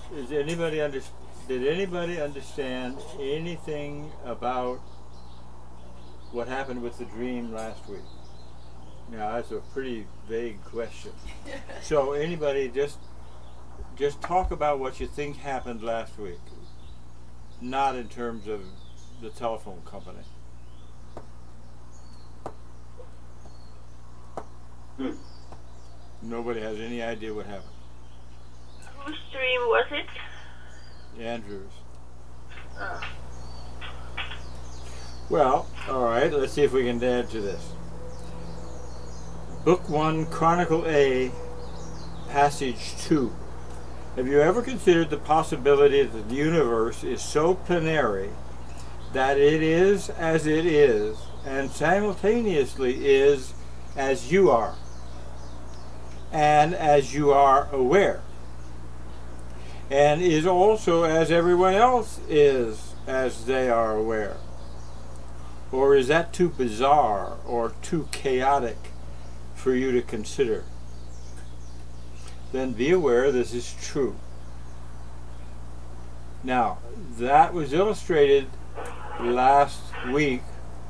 Is anybody did anybody understand anything about what happened with the dream last week? Now that's a pretty vague question. So anybody just talk about what you think happened last week, not in terms of the telephone company. Nobody has any idea what happened. Whose dream was it? Andrews. Oh. Well, all right, let's see if we can add to this. Book 1, Chronicle A, Passage 2. Have you ever considered the possibility that the universe is so plenary that it is as it is and simultaneously is as you are and as you are aware, and is also as everyone else is as they are aware? Or is that too bizarre or too chaotic for you to consider? Then be aware this is true. Now, that was illustrated last week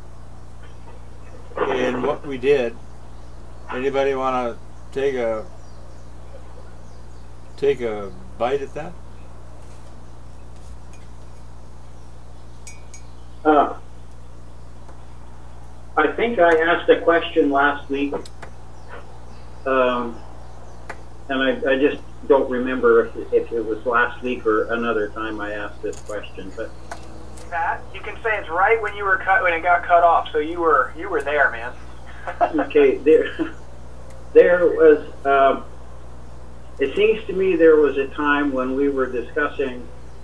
in what we did. Anybody want to take a bite at that? I think I asked a question last week, and I just don't remember if it was last week or another time I asked this question. But Pat, you can say it's right when when it got cut off. So you were there, man. okay, there was. It seems to me there was a time when we were discussing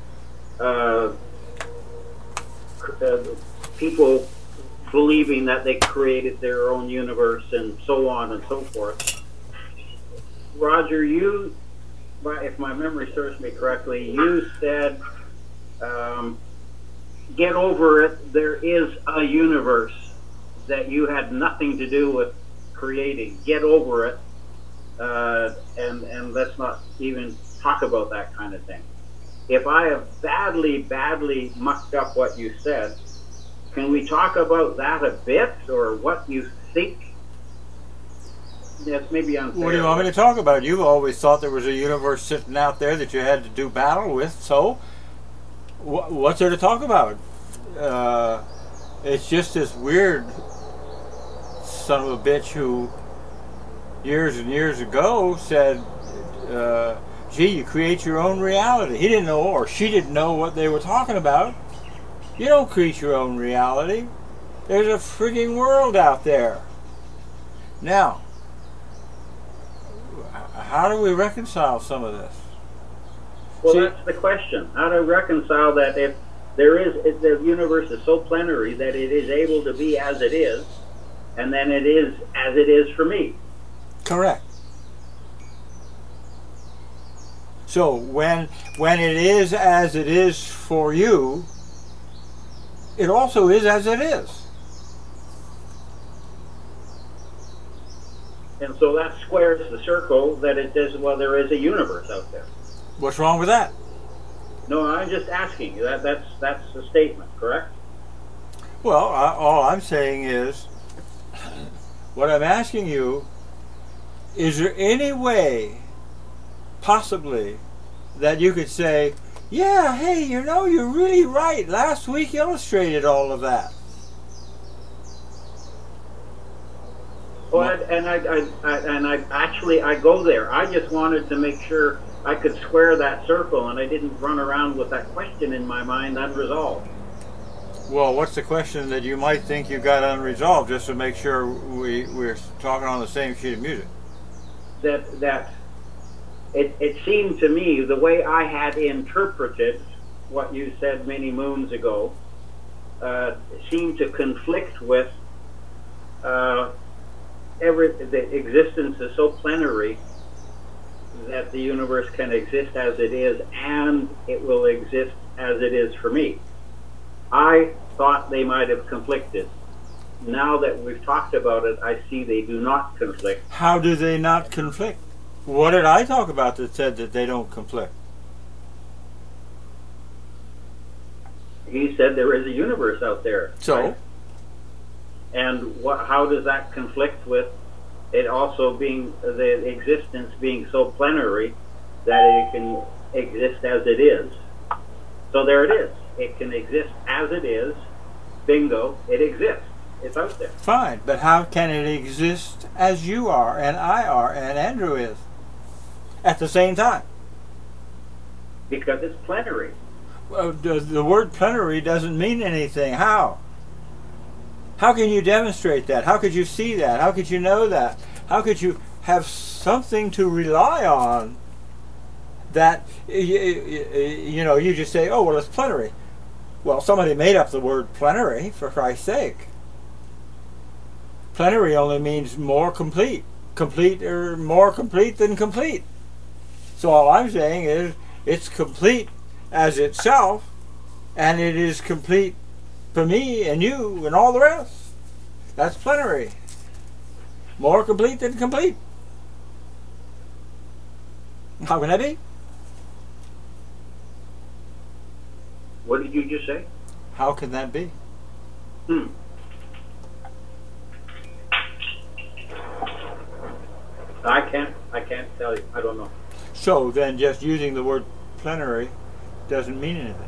people believing that they created their own universe and so on and so forth. Roger, you, if my memory serves me correctly, you said, get over it, there is a universe that you had nothing to do with creating. Get over it, and let's not even talk about that kind of thing. If I have badly mucked up what you said, can we talk about that a bit, or what you think? Yes, maybe unfair. What do you want me to talk about? You've always thought there was a universe sitting out there that you had to do battle with, so what's there to talk about? It's just this weird son of a bitch who years and years ago said, gee, you create your own reality. He didn't know, or she didn't know what they were talking about. You don't create your own reality. There's a frigging world out there. Now, how do we reconcile some of this? Well, that's the question. How to reconcile that if the universe is so plenary that it is able to be as it is, and then it is as it is for me. Correct. So when it is as it is for you, it also is as it is. And so that squares the circle that it says, well, there is a universe out there. What's wrong with that? No, I'm just asking you. That's a statement, correct? Well, all I'm saying is, what I'm asking you, is there any way, possibly, that you could say, yeah, hey, you know, you're really right. Last week illustrated all of that. Well, and I actually go there. I just wanted to make sure I could square that circle, and I didn't run around with that question in my mind unresolved. Well, what's the question that you might think you got unresolved, just to make sure we're talking on the same sheet of music? That it seemed to me, the way I had interpreted what you said many moons ago, seemed to conflict with the existence is so plenary that the universe can exist as it is, and it will exist as it is for me. I thought they might have conflicted. Now that we've talked about it, I see they do not conflict. How do they not conflict? What did I talk about that said that they don't conflict? he said there is a universe out there. So, right? And how does that conflict with it also being the existence being so plenary that it can exist as it is? So there it is. It can exist as it is. Bingo. It exists. It's out there. fine, but how can it exist as you are and I are and Andrew is at the same time? Because it's plenary. Well, the word plenary doesn't mean anything. How? How can you demonstrate that? How could you see that? How could you know that? How could you have something to rely on that, you just say, oh, well, it's plenary. Well, somebody made up the word plenary, for Christ's sake. Plenary only means more complete. Complete or more complete than complete. So all I'm saying is it's complete as itself, and it is complete for me and you and all the rest. That's plenary. More complete than complete. How can that be? What did you just say? How can that be? I can't tell you. I don't know. So then just using the word plenary doesn't mean anything.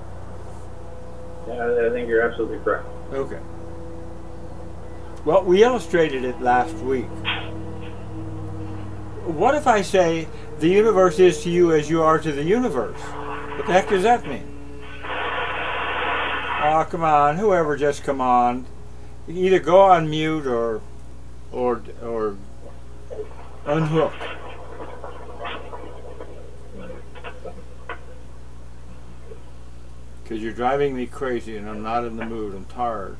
I think you're absolutely correct. Okay. Well, we illustrated it last week. What if I say the universe is to you as you are to the universe? What the heck does that mean? Oh, come on. Whoever, just come on. Either go on mute or unhook. Because you're driving me crazy and I'm not in the mood. I'm tired.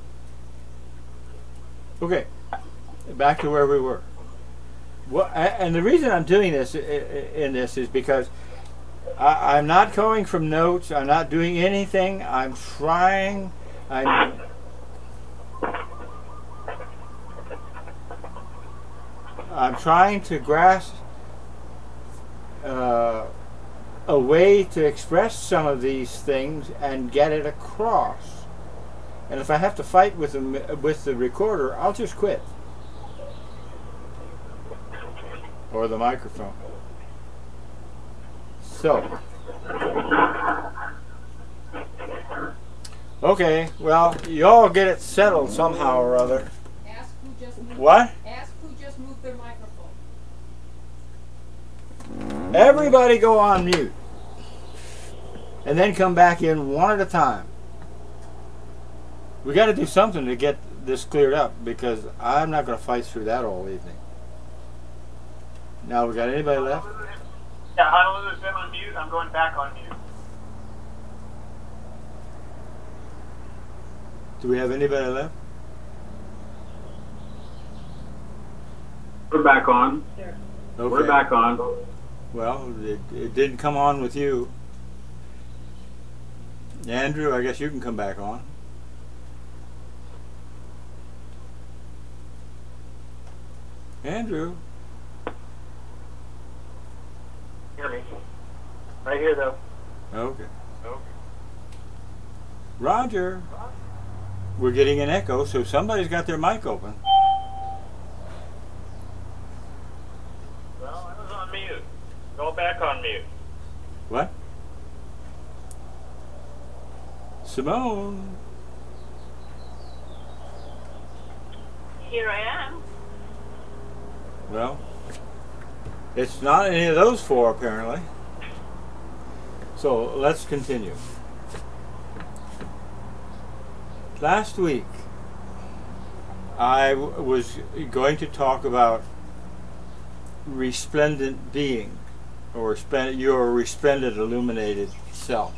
Okay, back to where we were. Well, and the reason I'm doing this in this is because I'm not going from notes. I'm not doing anything. I'm trying. I'm trying to grasp a way to express some of these things and get it across. And if I have to fight with the recorder, I'll just quit. Or the microphone. So. Okay, well, you all get it settled somehow or other. Ask who just moved. What? Ask who just moved their microphone. Everybody go on mute. And then come back in one at a time. We got to do something to get this cleared up because I'm not going to fight through that all evening. Now, we got anybody left? Yeah, Honolulu's been on mute. I'm going back on mute. Do we have anybody left? We're back on. There. Okay. We're back on. Well, it didn't come on with you. Andrew, I guess you can come back on. Andrew. Hear me? Right here, though. Okay. Roger. We're getting an echo, so somebody's got their mic open. Well, I was on mute. Go back on mute. What? Simone. Here I am. Well, it's not any of those four, apparently. So let's continue. Last week, I was going to talk about resplendent being, or your resplendent illuminated self.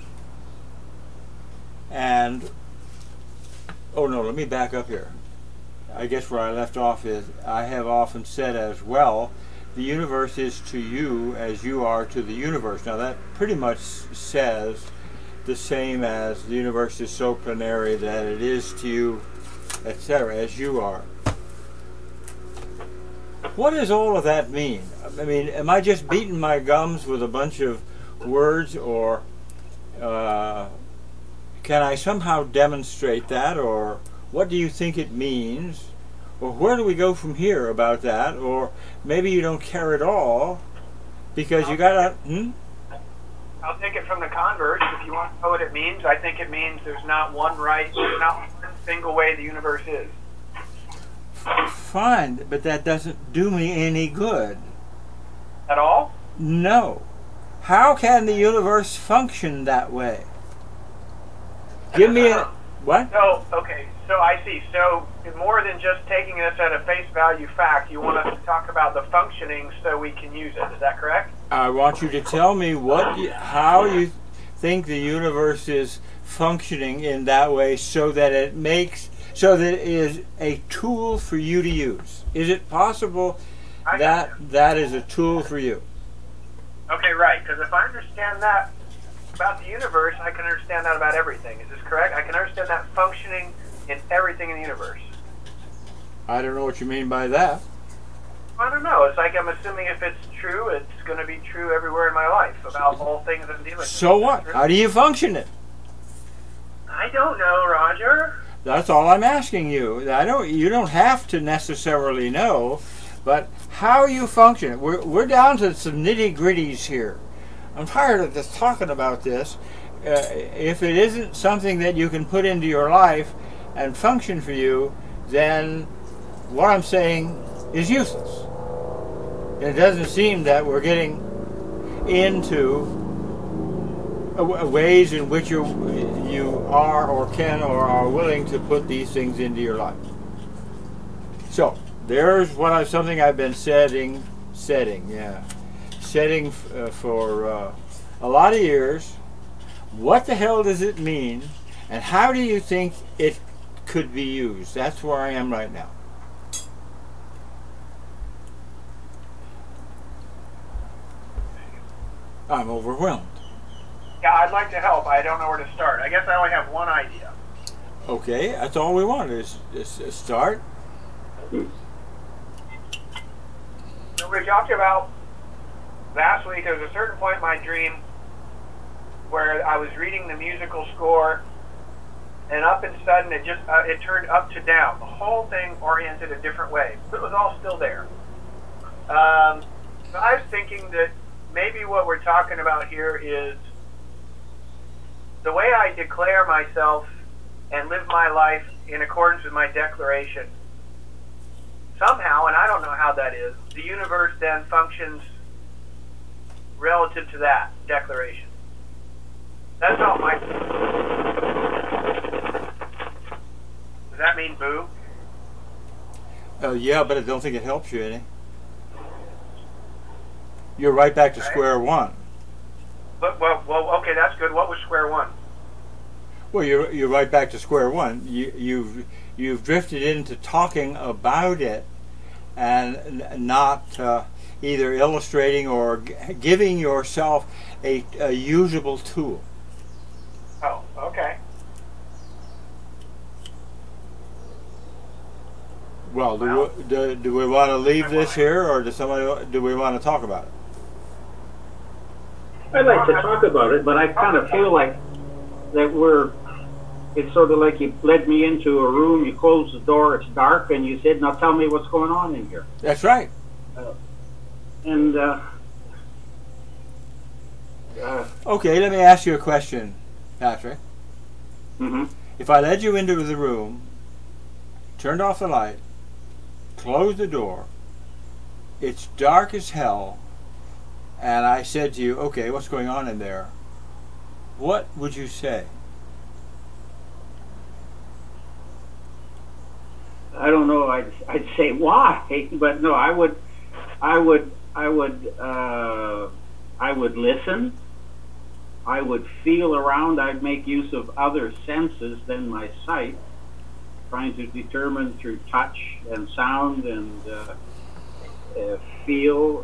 And, oh no, let me back up here. I guess where I left off is, I have often said as well, the universe is to you as you are to the universe. Now that pretty much says the same as the universe is so plenary that it is to you, etc., as you are. What does all of that mean? I mean, am I just beating my gums with a bunch of words, or can I somehow demonstrate that, or what do you think it means, or where do we go from here about that, or maybe you don't care at all because you got to. I'll take it from the converse. If you want to know what it means, I think it means there's not one single way the universe is. Fine, but that doesn't do me any good. At all? No. How can the universe function that way? Give me a... What? So, okay, so I see. So, more than just taking this at a face value fact, you want us to talk about the functioning so we can use it. Is that correct? I want you to tell me how you think the universe is functioning in that way so that it is a tool for you to use. Is it possible that is a tool for you? Okay, right, because if I understand that about the universe, I can understand that about everything. Is this correct? I can understand that functioning in everything in the universe. I don't know what you mean by that. I don't know. It's like I'm assuming if it's true, it's going to be true everywhere in my life about all things I'm dealing with. So what? How do you function it? I don't know, Roger. That's all I'm asking you. You don't have to necessarily know, but how you function it. We're down to some nitty-gritties here. I'm tired of just talking about this. If it isn't something that you can put into your life and function for you, then what I'm saying is useless. It doesn't seem that we're getting into ways in which you are or can or are willing to put these things into your life. So there's something I've been setting for a lot of years. What the hell does it mean, and how do you think it could be used? That's where I am right now. I'm overwhelmed. Yeah, I'd like to help. I don't know where to start. I guess I only have one idea. Okay, that's all we want is a start. So we talked about last week, there was a certain point in my dream where I was reading the musical score, and up and sudden it turned up to down. The whole thing oriented a different way. It was all still there. So I was thinking that maybe what we're talking about here is the way I declare myself and live my life in accordance with my declaration. Somehow, and I don't know how that is, the universe then functions relative to that declaration. That's not my... Does that mean boo? Yeah, but I don't think it helps you any. You're right back to square one. But, well, okay, that's good. What was square one? Well, you're right back to square one. You've drifted into talking about it and not either illustrating or giving yourself a usable tool. Oh, okay. Well, do we want to leave this here, or do we want to talk about it? I'd like to talk about it, but I kind of feel like that it's sort of like you led me into a room, you closed the door, it's dark, and you said, now tell me what's going on in here. That's right. Okay, let me ask you a question, Patrick. Mm-hmm. If I led you into the room, turned off the light, closed the door, it's dark as hell, and I said to you, okay, what's going on in there? What would you say? I don't know. I'd say why, but no, I would listen. I would feel around. I'd make use of other senses than my sight, trying to determine through touch and sound and feel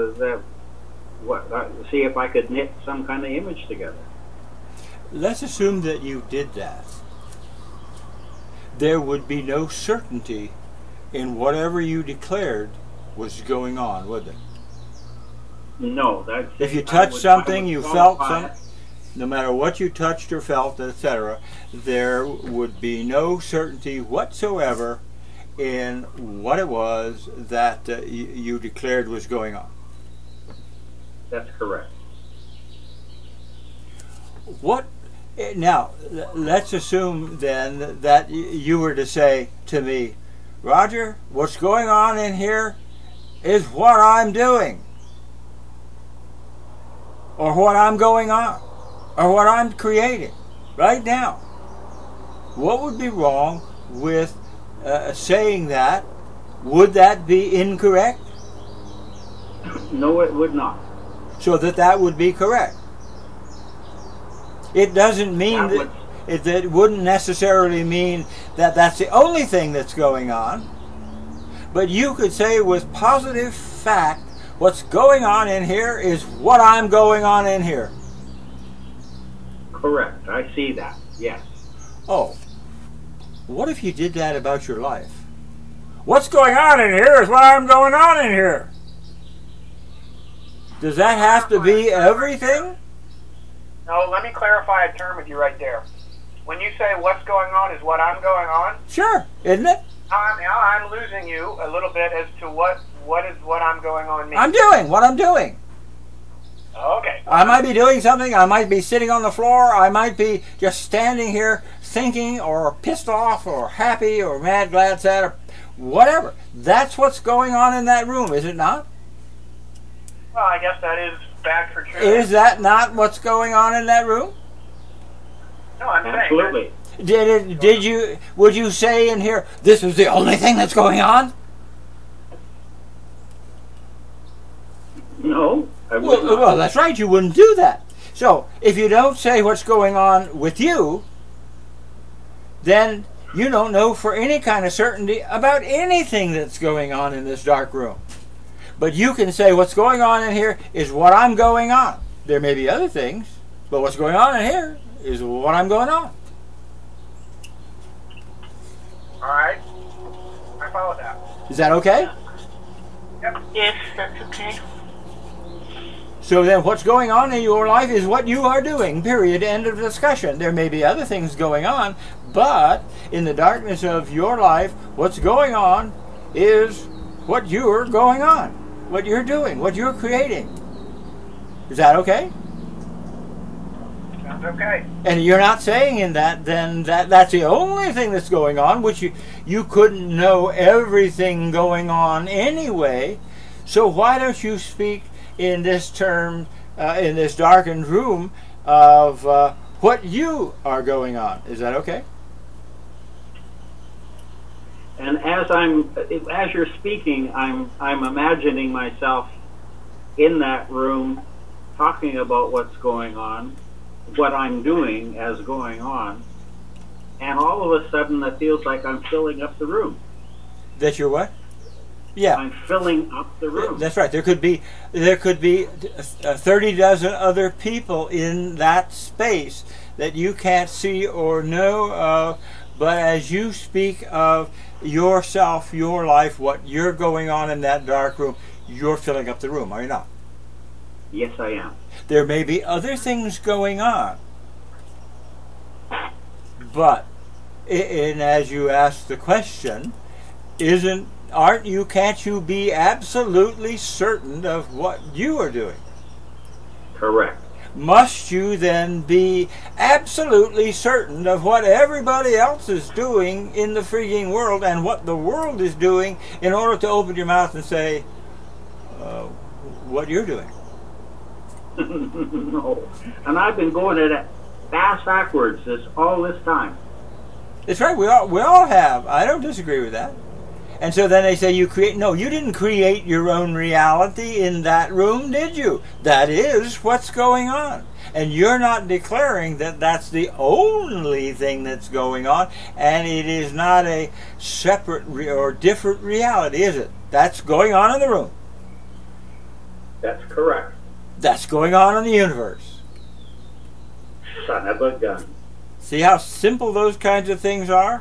see if I could knit some kind of image together. Let's assume that you did that. There would be no certainty in whatever you declared was going on, would there? No, that's... If you touched something, you felt something. no matter what you touched or felt, etc., there would be no certainty whatsoever in what it was that you declared was going on. That's correct. What now? Let's assume then that you were to say to me, Roger, what's going on in here is what I'm doing, or what I'm going on, or what I'm creating right now. What would be wrong with saying that? Would that be incorrect? No, it would not. So that would be correct. It doesn't mean That it wouldn't necessarily mean that that's the only thing that's going on. But you could say with positive fact, what's going on in here is what I'm going on in here. Correct. I see that. Yes. Oh, what if you did that about your life? What's going on in here is what I'm going on in here. Does that have to be everything? No, let me clarify a term with you right there. When you say what's going on is what I'm going on, Sure, isn't it? I'm losing you a little bit as to what I'm going on means. I'm doing what I'm doing. Okay. I might be doing something, I might be sitting on the floor, I might be just standing here thinking or pissed off or happy or mad, glad, sad, or whatever. That's what's going on in that room, is it not? Well, I guess that is bad for truth. Is that not what's going on in that room? No, I'm saying Absolutely. Would you say in here, this is the only thing that's going on? No, I would not. Well, that's right, you wouldn't do that. So, if you don't say what's going on with you, then you don't know for any kind of certainty about anything that's going on in this dark room. But you can say what's going on in here is what I'm going on. There may be other things, but what's going on in here is what I'm going on. All right. I follow that. Is that okay? Yep. Yes, that's okay. So then what's going on in your life is what you are doing, period, end of discussion. There may be other things going on, but in the darkness of your life, what's going on is what you're going on, what you're doing, what you're creating. Is that okay? Sounds okay. And you're not saying in that then that's the only thing that's going on, which you couldn't know everything going on anyway. So why don't you speak in this term, in this darkened room, of what you are going on? Is that okay? And as you're speaking, I'm imagining myself in that room, talking about what's going on, what I'm doing as going on, and all of a sudden it feels like I'm filling up the room. That you're what? Yeah. I'm filling up the room. That's right. There could be 30 dozen other people in that space that you can't see or know of, but as you speak of yourself, your life, what you're going on in that dark room, you're filling up the room, are you not? Yes, I am. There may be other things going on, but and as you ask the question, can't you be absolutely certain of what you are doing? Correct. Must you then be absolutely certain of what everybody else is doing in the freaking world and what the world is doing in order to open your mouth and say what you're doing? No. And I've been going at it fast backwards all this time. That's right, we all have. I don't disagree with that. And so then they say you didn't create your own reality in that room, did you? That is what's going on. And you're not declaring that that's the only thing that's going on, and it is not a separate or different reality, is it? That's going on in the room. That's correct. That's going on in the universe. Son of a gun. See how simple those kinds of things are?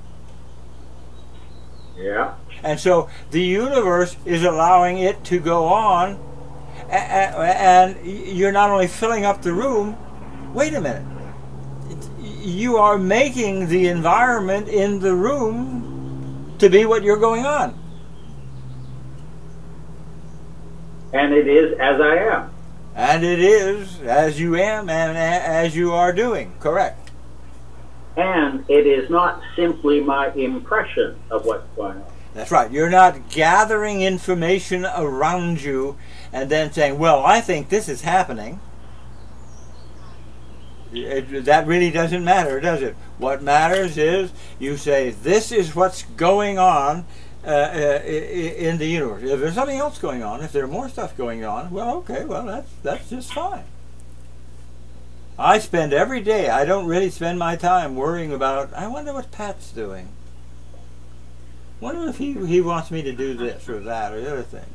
Yeah. And so the universe is allowing it to go on, and you're not only filling up the room, wait a minute. You are making the environment in the room to be what you're going on. And it is as I am. And it is as you am and as you are doing. Correct. And it is not simply my impression of what's going on. That's right. You're not gathering information around you and then saying, well, I think this is happening. That really doesn't matter, does it? What matters is you say, this is what's going on in the universe. If there's something else going on, if there's more stuff going on, well, okay, well, that's just fine. I spend every day, I don't really spend my time worrying about, I wonder what Pat's doing. Wonder if he wants me to do this or that or the other thing.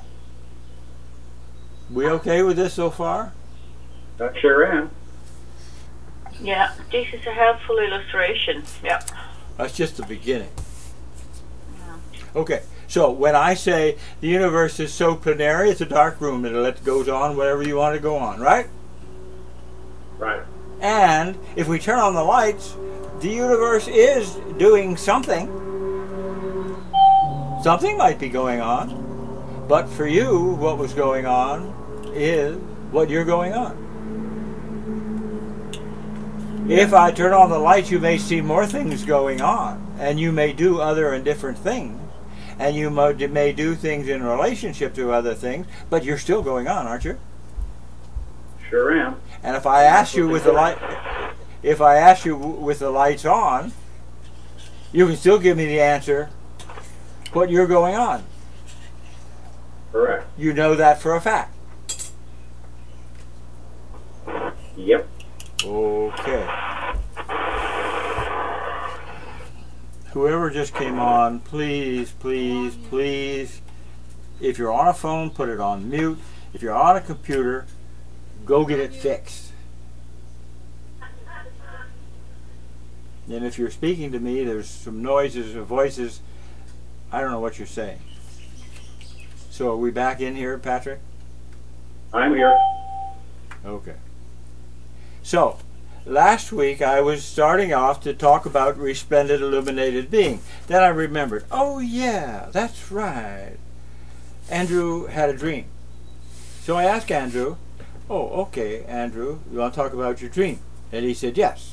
We okay with this so far? I sure am. Yeah, this is a helpful illustration. Yeah. That's just the beginning. Okay, so when I say the universe is so plenary, it's a dark room. It goes on whatever you want to go on, right? Right. And if we turn on the lights, the universe is doing something. Something might be going on. But for you, what was going on is what you're going on. If I turn on the lights, you may see more things going on, and you may do other and different things, and you may do things in relationship to other things, but you're still going on, aren't you? Sure am. And if I ask you with the lights on, you can still give me the answer, but you're going on. Correct. You know that for a fact. Yep. Okay. Whoever just came on, please, please, please, if you're on a phone, put it on mute. If you're on a computer, go get it fixed. And if you're speaking to me, there's some noises or voices. I don't know what you're saying. So are we back in here, Patrick? I'm here. Okay. So, last week I was starting off to talk about resplendent illuminated being. Then I remembered, oh yeah, that's right. Andrew had a dream. So I asked Andrew, oh, okay, Andrew, you want to talk about your dream? And he said yes.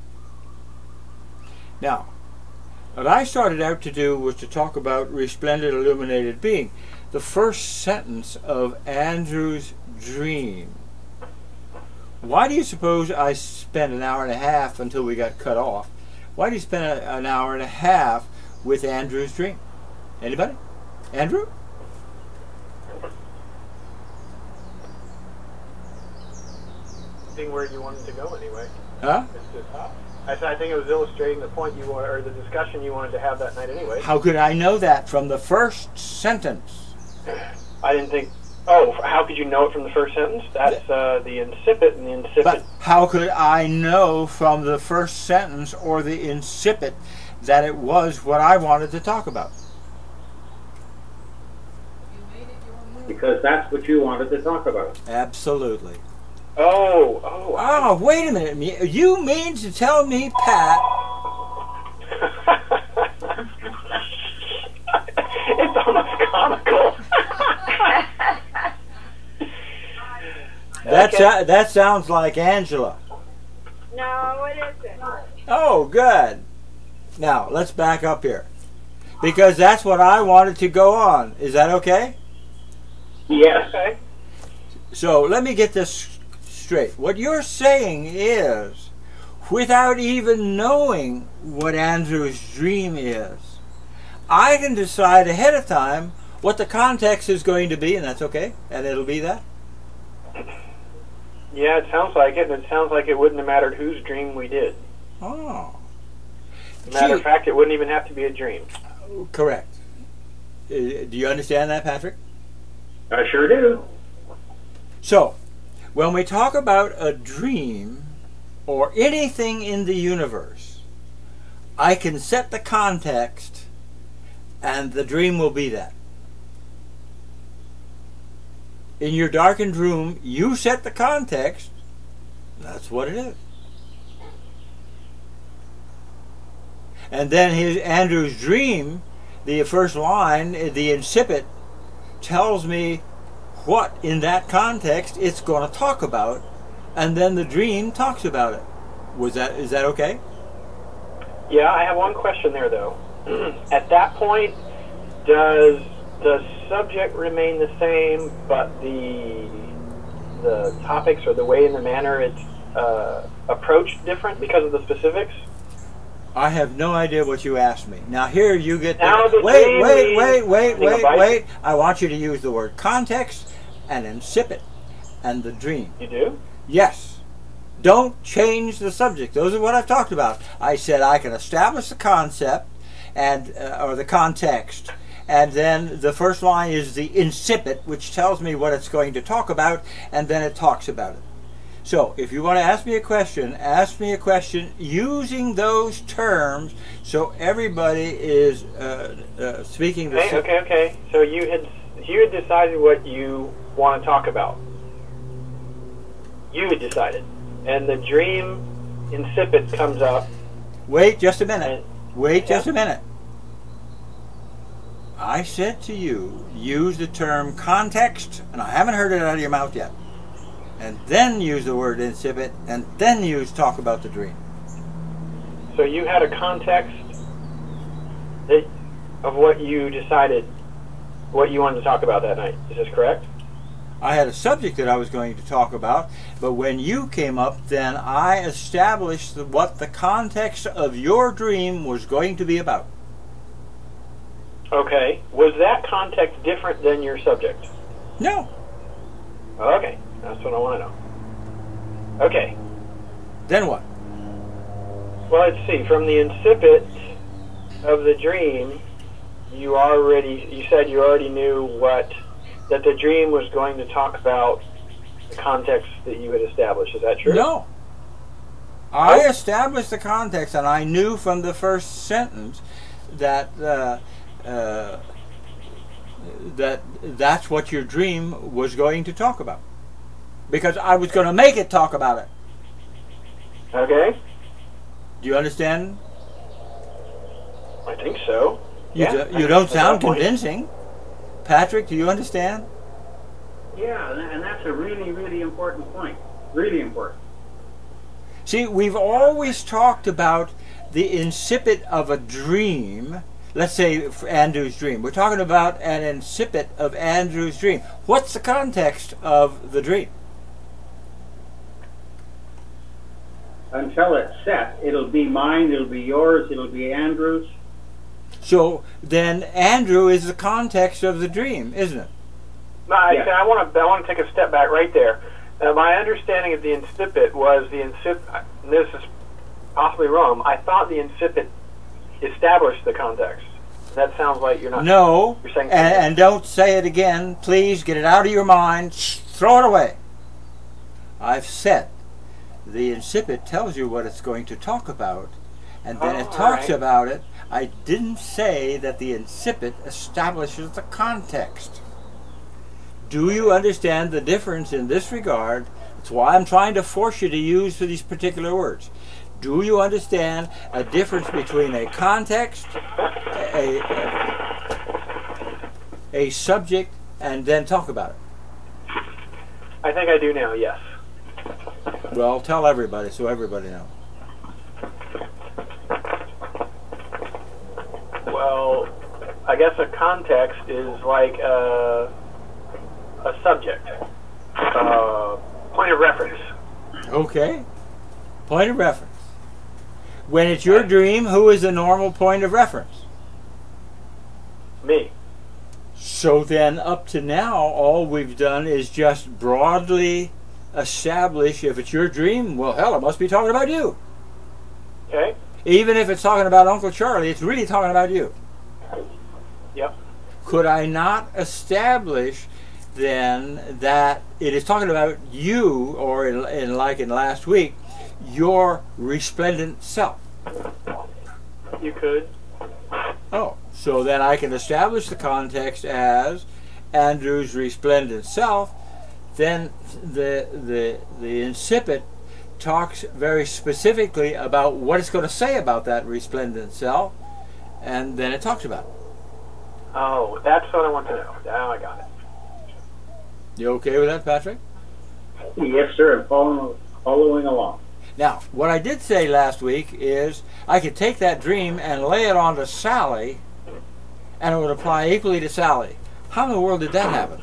Now, what I started out to do was to talk about resplendent illuminated being. The first sentence of Andrew's dream. Why do you suppose I spent an hour and a half until we got cut off? Why do you spend an hour and a half with Andrew's dream? Anybody? Andrew? Where you wanted to go anyway. Huh? I think it was illustrating the point you wanted, or the discussion you wanted to have that night anyway. How could I know that from the first sentence? I didn't think. Oh, how could you know it from the first sentence? That's the incipit, and the incipit. But how could I know from the first sentence or the incipit that it was what I wanted to talk about? Because that's what you wanted to talk about. Absolutely. Oh, wait a minute. You mean to tell me, Pat... It's almost comical. That sounds like Angela. No, it isn't. Oh, good. Now, let's back up here. Because that's what I wanted to go on. Is that okay? Yes. Okay. So, let me get this straight. What you're saying is, without even knowing what Andrew's dream is, I can decide ahead of time what the context is going to be, and that's okay? And it'll be that? Yeah, it sounds like it, and it sounds like it wouldn't have mattered whose dream we did. Oh. Matter of fact, it wouldn't even have to be a dream. Correct. Do you understand that, Patrick? I sure do. So, when we talk about a dream or anything in the universe, I can set the context and the dream will be that. In your darkened room, you set the context That's what it is. And then Andrew's dream, the first line, the incipit, tells me what in that context it's going to talk about, and then the dream talks about it. Is that okay? Yeah, I have one question there though. At that point, does the subject remain the same, but the topics or the way and the manner it's approached different because of the specifics? I have no idea what you asked me. Now here you get Now the wait. I want you to use the word context and incipit and the dream. You do? Yes. Don't change the subject. Those are what I've talked about. I said I can establish the concept and or the context, and then the first line is the incipit, which tells me what it's going to talk about, and then it talks about it. So if you want to ask me a question using those terms so everybody is speaking the same. Okay. So you had decided what you want to talk about. You had decided. And the dream incipit comes up. Wait just a minute. Just a minute. I said to you, use the term context, and I haven't heard it out of your mouth yet. And then use the word incipit, and then talk about the dream. So you had a context of what you decided, what you wanted to talk about that night. Is this correct? I had a subject that I was going to talk about, but when you came up, then I established what the context of your dream was going to be about. Okay. Was that context different than your subject? No. Okay. That's what I want to know. Okay. Then what? Well, let's see. From the incipit of the dream, you said you already knew that the dream was going to talk about the context that you had established. Is that true? No. I established the context, and I knew from the first sentence that that's what your dream was going to talk about, because I was going to make it talk about it. Okay. Do you understand? I think so. You don't sound convincing. Patrick, do you understand? Yeah, and that's a really, really important point. Really important. See, we've always talked about the incipit of a dream. Let's say Andrew's dream. We're talking about an incipit of Andrew's dream. What's the context of the dream? Until it's set, it'll be mine, it'll be yours, it'll be Andrew's. So then Andrew is the context of the dream, isn't it? No, I want to take a step back right there. My understanding of the incipit was this is possibly wrong. I thought the incipit established the context. That sounds like you're not. No, you're saying and don't say it again. Please get it out of your mind. Throw it away. I've said the incipit tells you what it's going to talk about, and then it talks about it. I didn't say that the incipit establishes the context. Do you understand the difference in this regard? That's why I'm trying to force you to use these particular words. Do you understand a difference between a context, a subject, and then talk about it? I think I do now, yes. Well, tell everybody so everybody knows. Well, I guess a context is like a subject, point of reference. Okay, point of reference. When it's your dream, who is the normal point of reference? Me. So then, up to now, all we've done is just broadly establish if it's your dream, well, hell, it must be talking about you. Okay. Even if it's talking about Uncle Charlie, it's really talking about you. Yep. Could I not establish then that it is talking about you, or in last week, your resplendent self? You could. Oh, so then I can establish the context as Andrew's resplendent self. Then the incipit talks very specifically about what it's going to say about that resplendent cell, and then it talks about it. Oh, that's what I want to know. Now I got it. You okay with that, Patrick? Yes, sir. I'm following along. Now, what I did say last week is I could take that dream and lay it onto Sally, and it would apply equally to Sally. How in the world did that happen?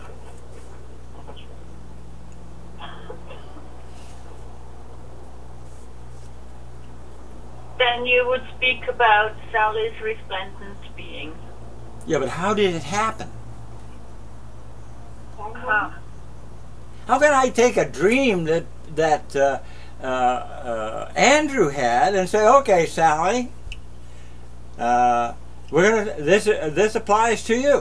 Then you would speak about Sally's resplendent being. Yeah, but how did it happen? Huh. How can I take a dream that Andrew had and say, "Okay, Sally, this applies to you"?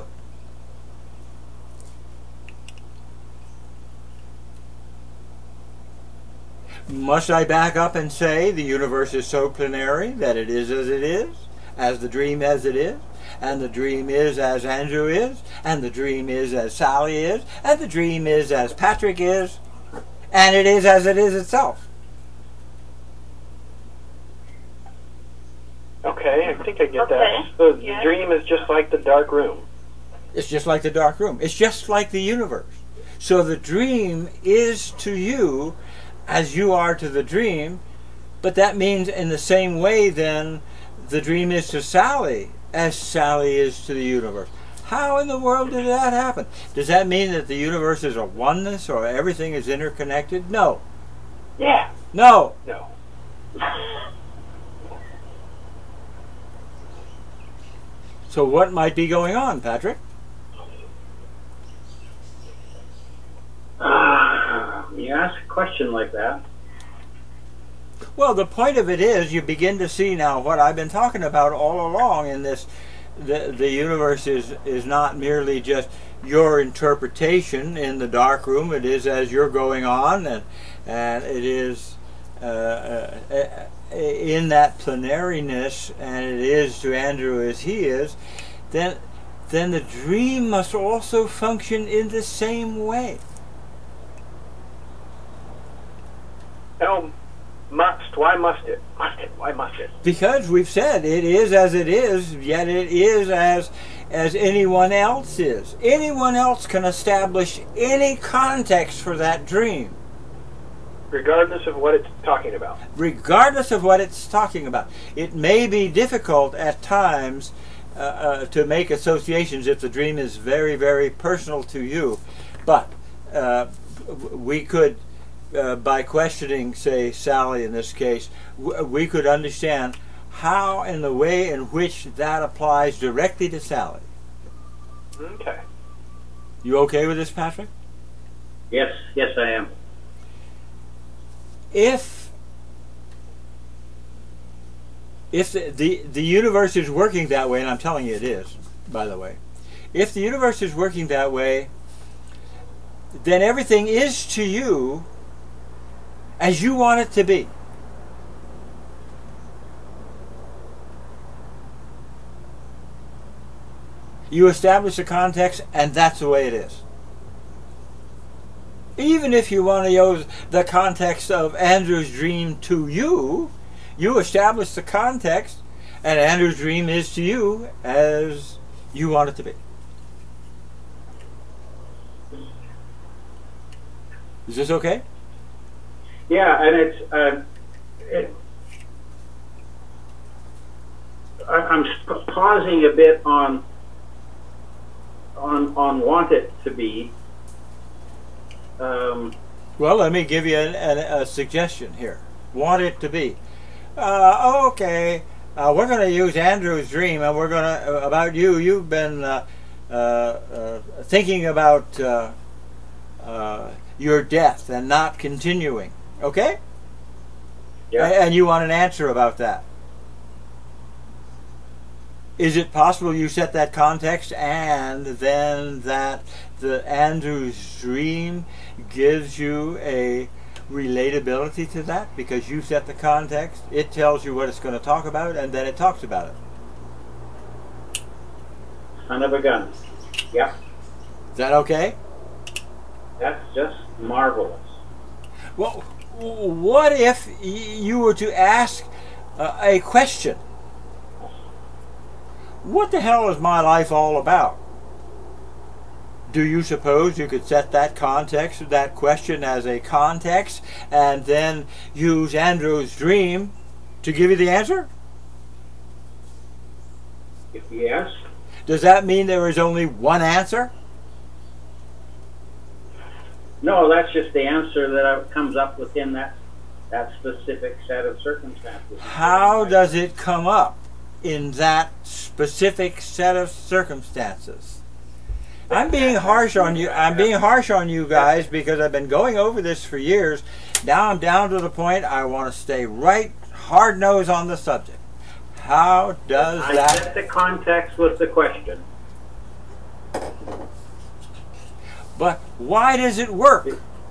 Must I back up and say the universe is so plenary that it is as it is, as the dream as it is, and the dream is as Andrew is, and the dream is as Sally is, and the dream is as Patrick is, and it is as it is itself? Okay, I think I get Okay, that. So the yeah. dream is just like the dark room. It's just like the dark room. It's just like the universe. So the dream is to you as you are to the dream, but that means in the same way then the dream is to Sally as Sally is to the universe. How in the world did that happen? Does that mean that the universe is a oneness or everything is interconnected? No. Yeah. No. No. So what might be going on, Patrick? You ask a question like that. Well, the point of it is you begin to see now what I've been talking about all along in this. The universe is not merely just your interpretation in the dark room. It is as you're going on, and it is in that plenariness, and it is to Andrew as he is. Then the dream must also function in the same way. No, must. Why must it? Must it? Why must it? Because we've said it is as it is, yet it is as anyone else is. Anyone else can establish any context for that dream. Regardless of what it's talking about. Regardless of what it's talking about. It may be difficult at times to make associations if the dream is very, very personal to you. But we could, by questioning, say, Sally in this case, we could understand how and the way in which that applies directly to Sally. Okay. You okay with this, Patrick? Yes, I am. If the universe is working that way, and I'm telling you it is, by the way, if the universe is working that way, then everything is to you as you want it to be. You establish a context, and that's the way it is. Even if you want to use the context of Andrew's dream to you, you establish the context, and Andrew's dream is to you as you want it to be. Is this okay? Yeah, and I'm pausing a bit on want it to be. Well, let me give you a suggestion here. Want it to be. Okay, we're going to use Andrew's dream, and we're going to about you. You've been thinking about your death and not continuing. Okay? Yeah. And you want an answer about that. Is it possible you set that context and then that the Andrew's dream gives you a relatability to that because you set the context, it tells you what it's going to talk about, and then it talks about it? Son of a gun. Yeah. Is that okay? That's just marvelous. Well, what if you were to ask a question? What the hell is my life all about? Do you suppose you could set that context, that question as a context, and then use Andrew's dream to give you the answer? Yes. Does that mean there is only one answer? No, that's just the answer that comes up within that specific set of circumstances. How does it come up in that specific set of circumstances? I'm being harsh on you. I'm being harsh on you guys because I've been going over this for years. Now I'm down to the point I want to stay right hard nose on the subject. How does I that? set the context with the question. But why does it work?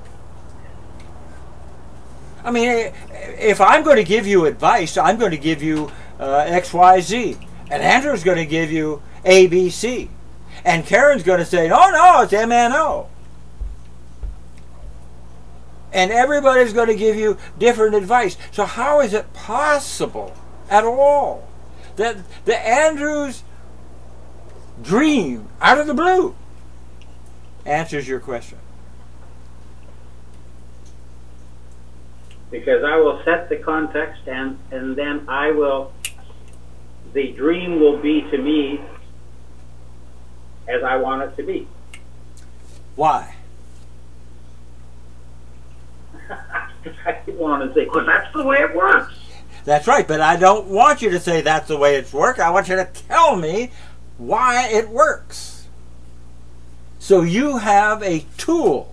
I mean, if I'm going to give you advice, I'm going to give you X, Y, Z, and Andrew's going to give you A, B, C, and Karen's going to say, "Oh no, it's MNO," and everybody's going to give you different advice. So how is it possible at all that the Andrew's dream out of the blue answers your question? Because I will set the context and then the dream will be to me as I want it to be. Why? I want to say, because that's the way it works. That's right, but I don't want you to say that's the way it's worked. I want you to tell me why it works. So you have a tool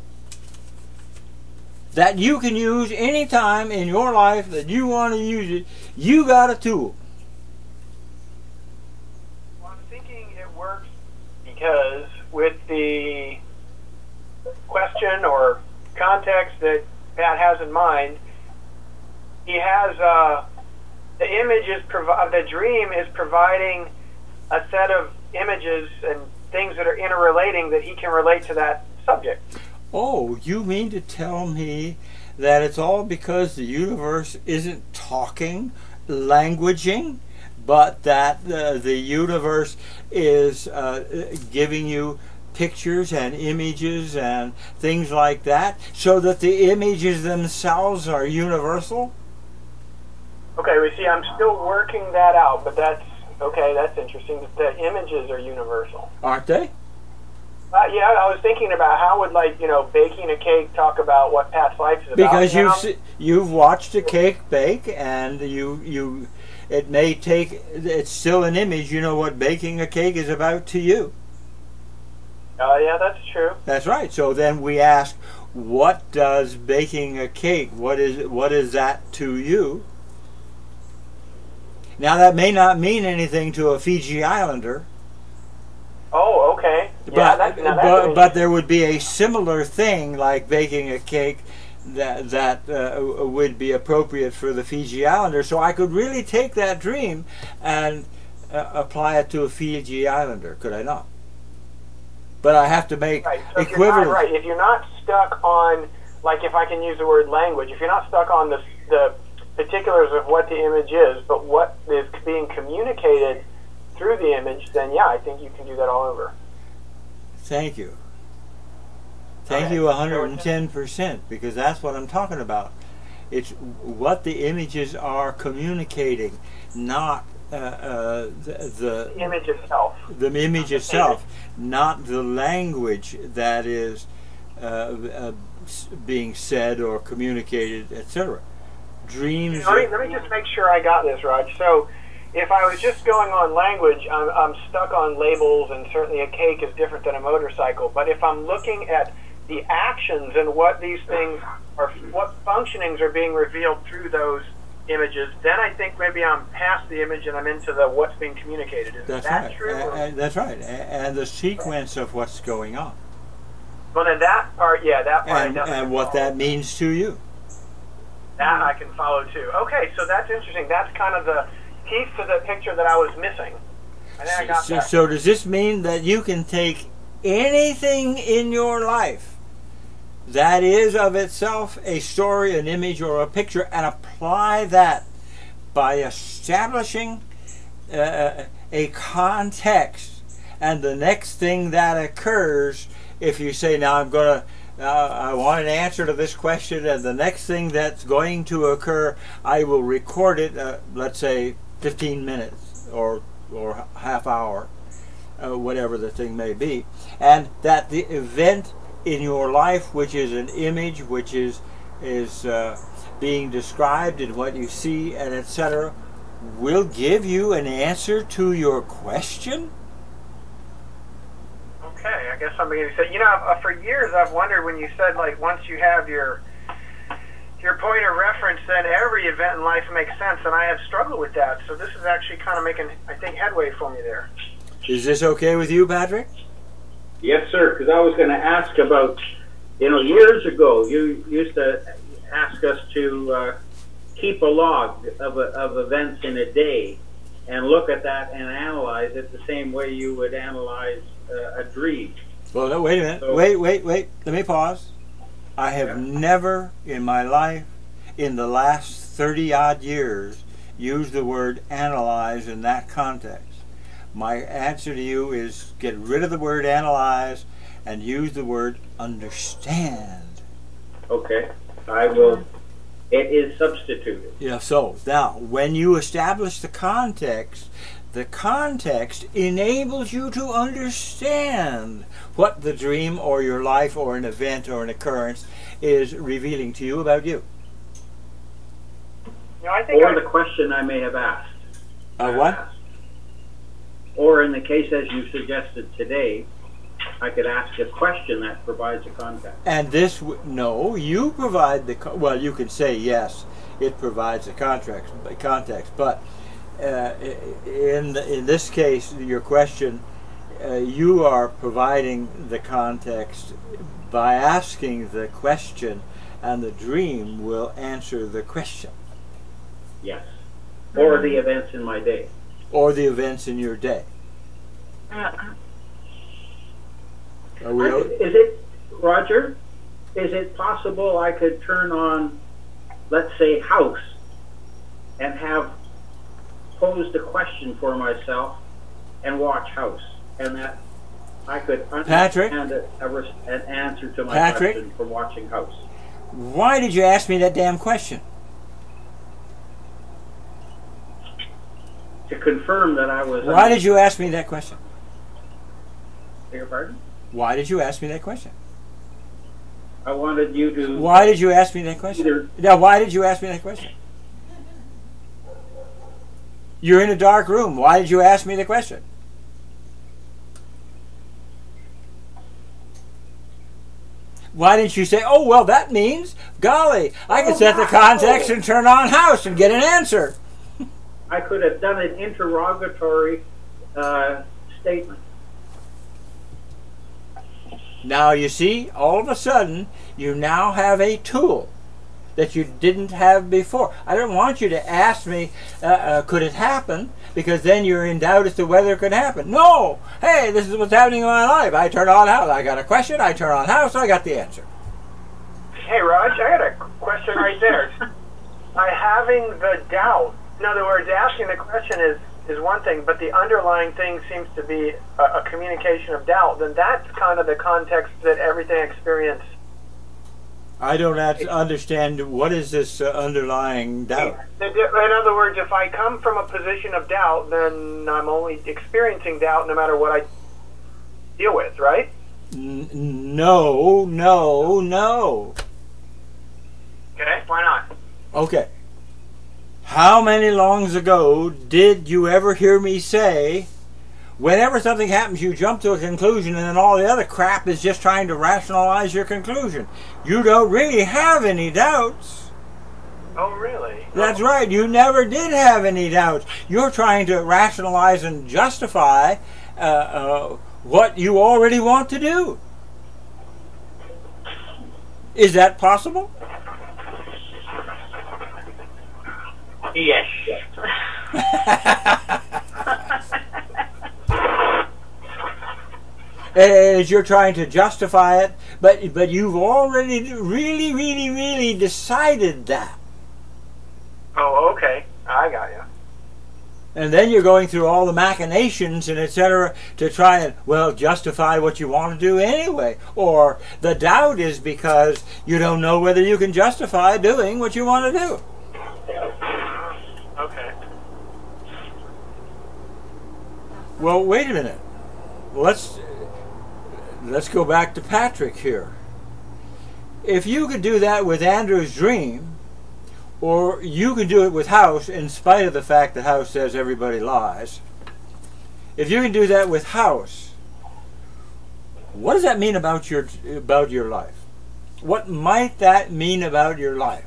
that you can use anytime in your life that you want to use it. You got a tool. Well, I'm thinking it works because with the question or context that Pat has in mind, he has the image is the dream is providing a set of images and things that are interrelating that he can relate to that subject. Oh, you mean to tell me that it's all because the universe isn't talking, languaging, but that the universe is giving you pictures and images and things like that, so that the images themselves are universal? Okay, we see. I'm still working that out, but that's okay. That's interesting. The images are universal, Aren't they? Yeah, I was thinking about how would baking a cake talk about what Pat's life is about. Because you've watched a cake bake, and it may take, it's still an image. You know what baking a cake is about to you. Yeah, that's true. That's right. So then we ask, what does baking a cake? What is that to you? Now that may not mean anything to a Fiji Islander. Oh, okay. Yeah, but there would be a similar thing like baking a cake that would be appropriate for the Fiji Islander. So I could really take that dream and apply it to a Fiji Islander, could I not? But I have to make equivalent. If you're not stuck on, like, if I can use the word language, if you're not stuck on the particulars of what the image is, but what is being communicated through the image, then yeah, I think you can do that all over. Thank you. Thank you 110%, because that's what I'm talking about. It's what the images are communicating, not the image itself. The image itself, not the language that is being said or communicated, etc. Dreams. Let me just make sure I got this, Raj. So, if I was just going on language, I'm stuck on labels, and certainly a cake is different than a motorcycle. But if I'm looking at the actions and what these things are, what functionings are being revealed through those images, then I think maybe I'm past the image and I'm into the what's being communicated. Is that true? That's right. And the sequence of what's going on. Well, then that part, and what that means to you. That I can follow too. Okay, so that's interesting. That's kind of the piece to the picture that I was missing. I think I got that. So does this mean that you can take anything in your life that is of itself a story, an image, or a picture, and apply that by establishing a context. And the next thing that occurs, if you say, now I want an answer to this question, and the next thing that's going to occur, I will record it, let's say 15 minutes or half hour, whatever the thing may be, and that the event in your life, which is an image, which is being described in what you see, and etc., will give you an answer to your question? Okay, I guess I'm beginning to say, for years I've wondered when you said, like, once you have your point of reference, then every event in life makes sense, and I have struggled with that. So this is actually kind of making, I think, headway for me there. Is this okay with you, Patrick? Yes, sir, because I was going to ask about, years ago, you used to ask us to keep a log of events in a day and look at that and analyze it the same way you would analyze a dream. Well, no, wait a minute. So, wait. Let me pause. I have never in my life, in the last 30-odd years, used the word analyze in that context. My answer to you is get rid of the word analyze and use the word understand. Okay, I will. It is substituted. Yeah, so now when you establish the context enables you to understand what the dream or your life or an event or an occurrence is revealing to you about you. I think or the question I may have asked. What? Or in the case as you suggested today, I could ask a question that provides a context. And this, no, you provide the, well, you can say yes, it provides the context, but in this case, your question, you are providing the context by asking the question, and the dream will answer the question. Yes. Or the events in my day. Or the events in your day. Are we Is it, Roger, is it possible I could turn on, let's say, House, and have posed a question for myself and watch House, and that I could understand an answer to my question from watching House? Why did you ask me that damn question? To confirm that I was... Why did you ask me that question? Beg your pardon? Why did you ask me that question? I wanted you to... Why did you ask me that question? Now, why did you ask me that question? You're in a dark room. Why did you ask me the question? Why didn't you say, oh, well, that means, golly, I can set the context and turn on House and get an answer. I could have done an interrogatory statement. Now, you see, all of a sudden, you now have a tool that you didn't have before. I don't want you to ask me, could it happen? Because then you're in doubt as to whether it could happen. No! Hey, this is what's happening in my life. I turn on House. I got a question. I turn on House. I got the answer. Hey, Raj, I got a question right there. By having the doubt, in other words, asking the question is one thing, but the underlying thing seems to be a communication of doubt, then that's kind of the context that everything experience. I don't understand, what is this underlying doubt? In other words, if I come from a position of doubt, then I'm only experiencing doubt no matter what I deal with, right? No. Okay, why not? Okay. How many longs ago did you ever hear me say, whenever something happens, you jump to a conclusion, and then all the other crap is just trying to rationalize your conclusion? You don't really have any doubts. Oh, really? That's right. You never did have any doubts. You're trying to rationalize and justify what you already want to do. Is that possible? Yes. as you're trying to justify it, but you've already really decided that. Oh, okay. I got you. And then you're going through all the machinations and etc. to try and, well, justify what you want to do anyway. Or the doubt is because you don't know whether you can justify doing what you want to do. Okay. Well, wait a minute. Let's go back to Patrick here. If you could do that with Andrew's dream, or you can do it with House, in spite of the fact that House says everybody lies. If you can do that with House, what does that mean about your life? What might that mean about your life?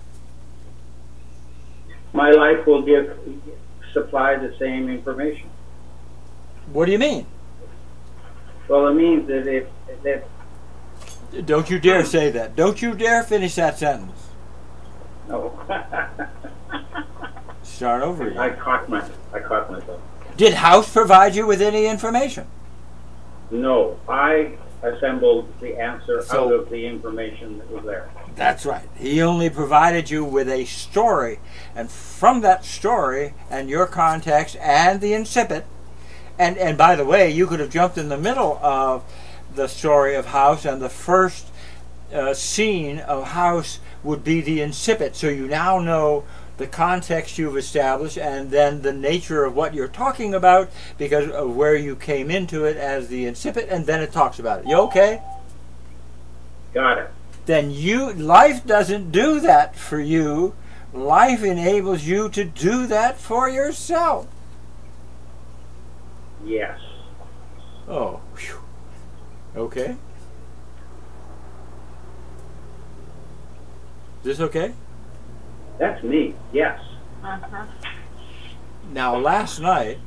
My life will supply the same information. What do you mean? Well, it means that if Don't you dare say that. Don't you dare finish that sentence. no, Start over again. I caught myself. Did House provide you with any information? No, I assembled the answer So- out of the information that was there. That's right. He only provided you with a story, and from that story and your context and the incipit, and by the way, you could have jumped in the middle of the story of House, and the first scene of House would be the incipit. So you now know the context you've established and then the nature of what you're talking about because of where you came into it as the incipit, and then it talks about it. You okay? Got it. Then life doesn't do that for you. Life enables you to do that for yourself. Yes. Oh, whew. Okay. Is this okay? That's me. Yes. Now, last night,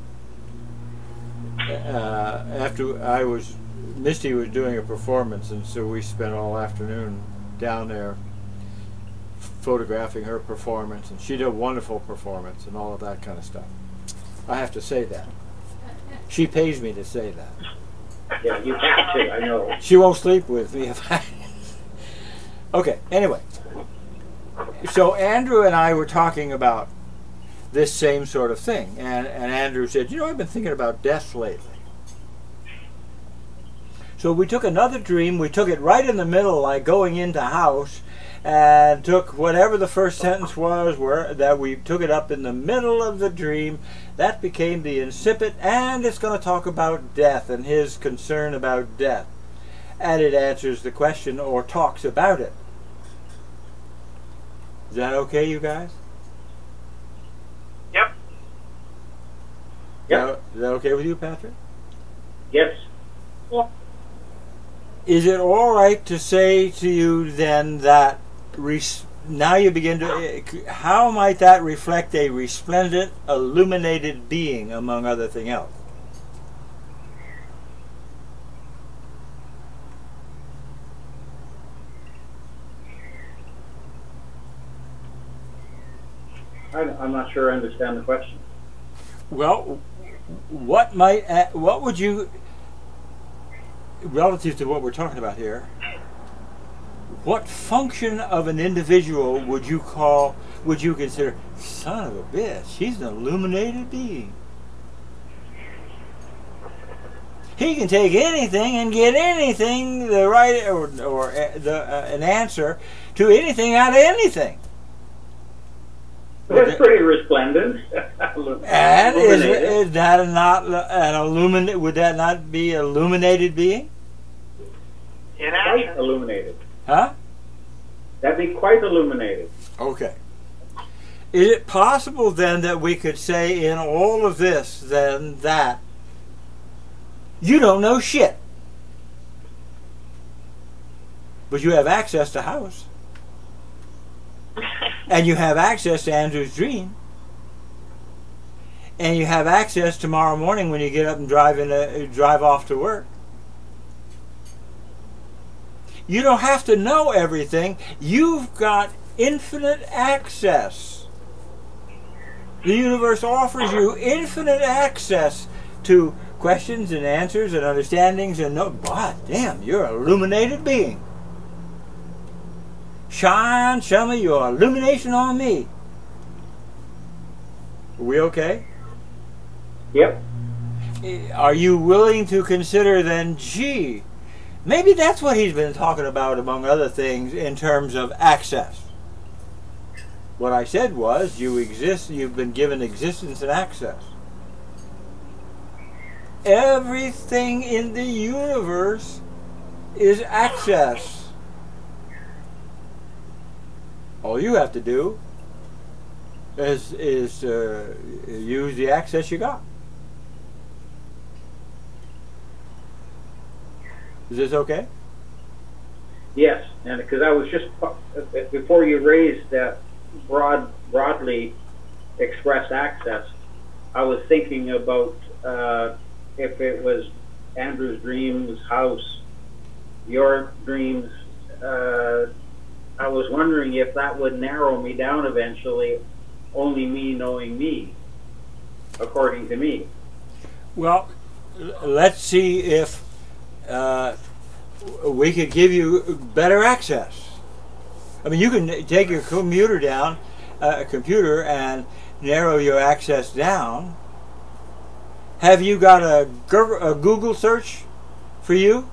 after Misty was doing a performance, and so we spent all afternoon down there photographing her performance, and she did a wonderful performance and all of that kind of stuff. I have to say that. She pays me to say that. Yeah, you have to. I know. She won't sleep with me if I... Okay, anyway. So Andrew and I were talking about this same sort of thing, and Andrew said, I've been thinking about death lately. So we took another dream, we took it right in the middle, like going into House, and took whatever the first sentence was, that we took it up in the middle of the dream. That became the incipit, and it's going to talk about death and his concern about death. And it answers the question or talks about it. Is that okay, you guys? Yep. Yep. Is that okay with you, Patrick? Yes. Is it all right to say to you then that now you begin to... How might that reflect a resplendent, illuminated being, among other things else? I'm not sure I understand the question. Well, what would you, relative to what we're talking about here, what function of an individual would you consider, son of a bitch, he's an illuminated being? He can take anything and get anything the right or an answer to anything out of anything. It's pretty resplendent. And is that not an illuminated? Would that not be an illuminated being? In Quite action. illuminated. Huh? That'd be quite illuminated. Okay. Is it possible then that we could say in all of this then that you don't know shit, but you have access to House? And you have access to Andrew's dream. And you have access tomorrow morning when you get up and drive off to work. You don't have to know everything. You've got infinite access. The universe offers you infinite access to questions and answers and understandings and no. God damn, you're an illuminated being. Shine, show me your illumination on me. Are we okay? Yep. Are you willing to consider then, gee, maybe that's what he's been talking about among other things in terms of access? What I said was, you exist, you've been given existence and access. Everything in the universe is access. All you have to do is use the access you got. Is this okay? Yes, and because I was just before you raised that broadly expressed access, I was thinking about if it was Andrew's dreams, house, your dreams. I was wondering if that would narrow me down eventually. Only me knowing me, according to me. Well, let's see if we could give you better access. I mean, you can take your computer and narrow your access down. Have you got a Google search for you?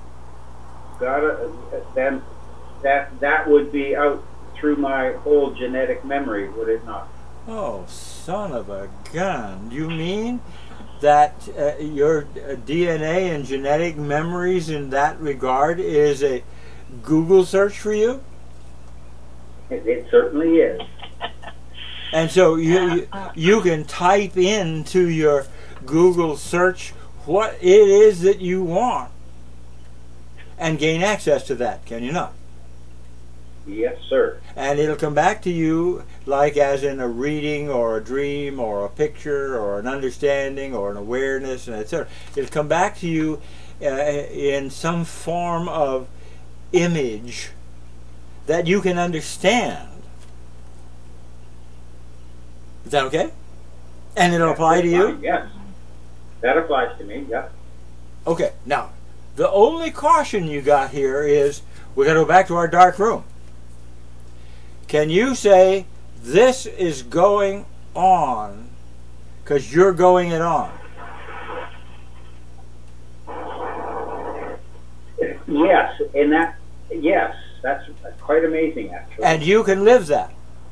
Then that would be out through my whole genetic memory, would it not? Oh, son of a gun! You mean that your DNA and genetic memories in that regard is a Google search for you? It certainly is. And so you can type into your Google search what it is that you want and gain access to that, can you not? Yes, sir. And it'll come back to you like as in a reading or a dream or a picture or an understanding or an awareness, and etc. It'll come back to you in some form of image that you can understand. Is that okay? And it'll apply to you? Yes. That applies to me, yeah. Okay, now, the only caution you got here is we're going to go back to our dark room. Can you say, this is going on, because you're going it on? Yes, and that's quite amazing, actually. And you can live that.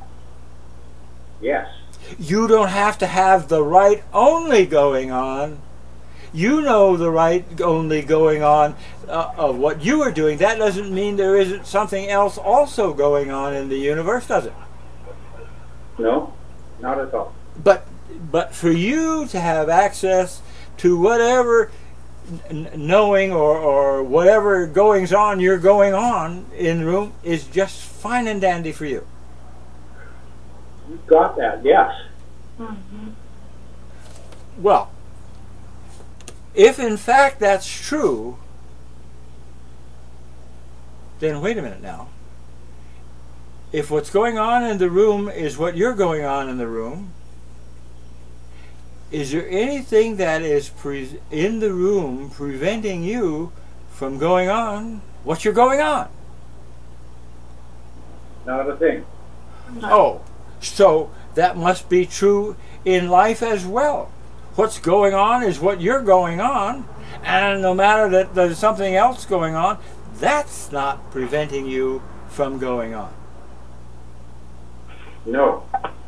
Yes. You don't have to have the right only going on. You know the right only going on of what you are doing. That doesn't mean there isn't something else also going on in the universe, does it? No, not at all. But for you to have access to whatever knowing or whatever goings on you're going on in the room is just fine and dandy for you. You got that, yes. Mm-hmm. Well, if in fact that's true, then wait a minute now. If what's going on in the room is what you're going on in the room, is there anything that is in the room preventing you from going on what you're going on? Not a thing. Oh, so that must be true in life as well. What's going on is what you're going on, and no matter that there's something else going on, that's not preventing you from going on. No.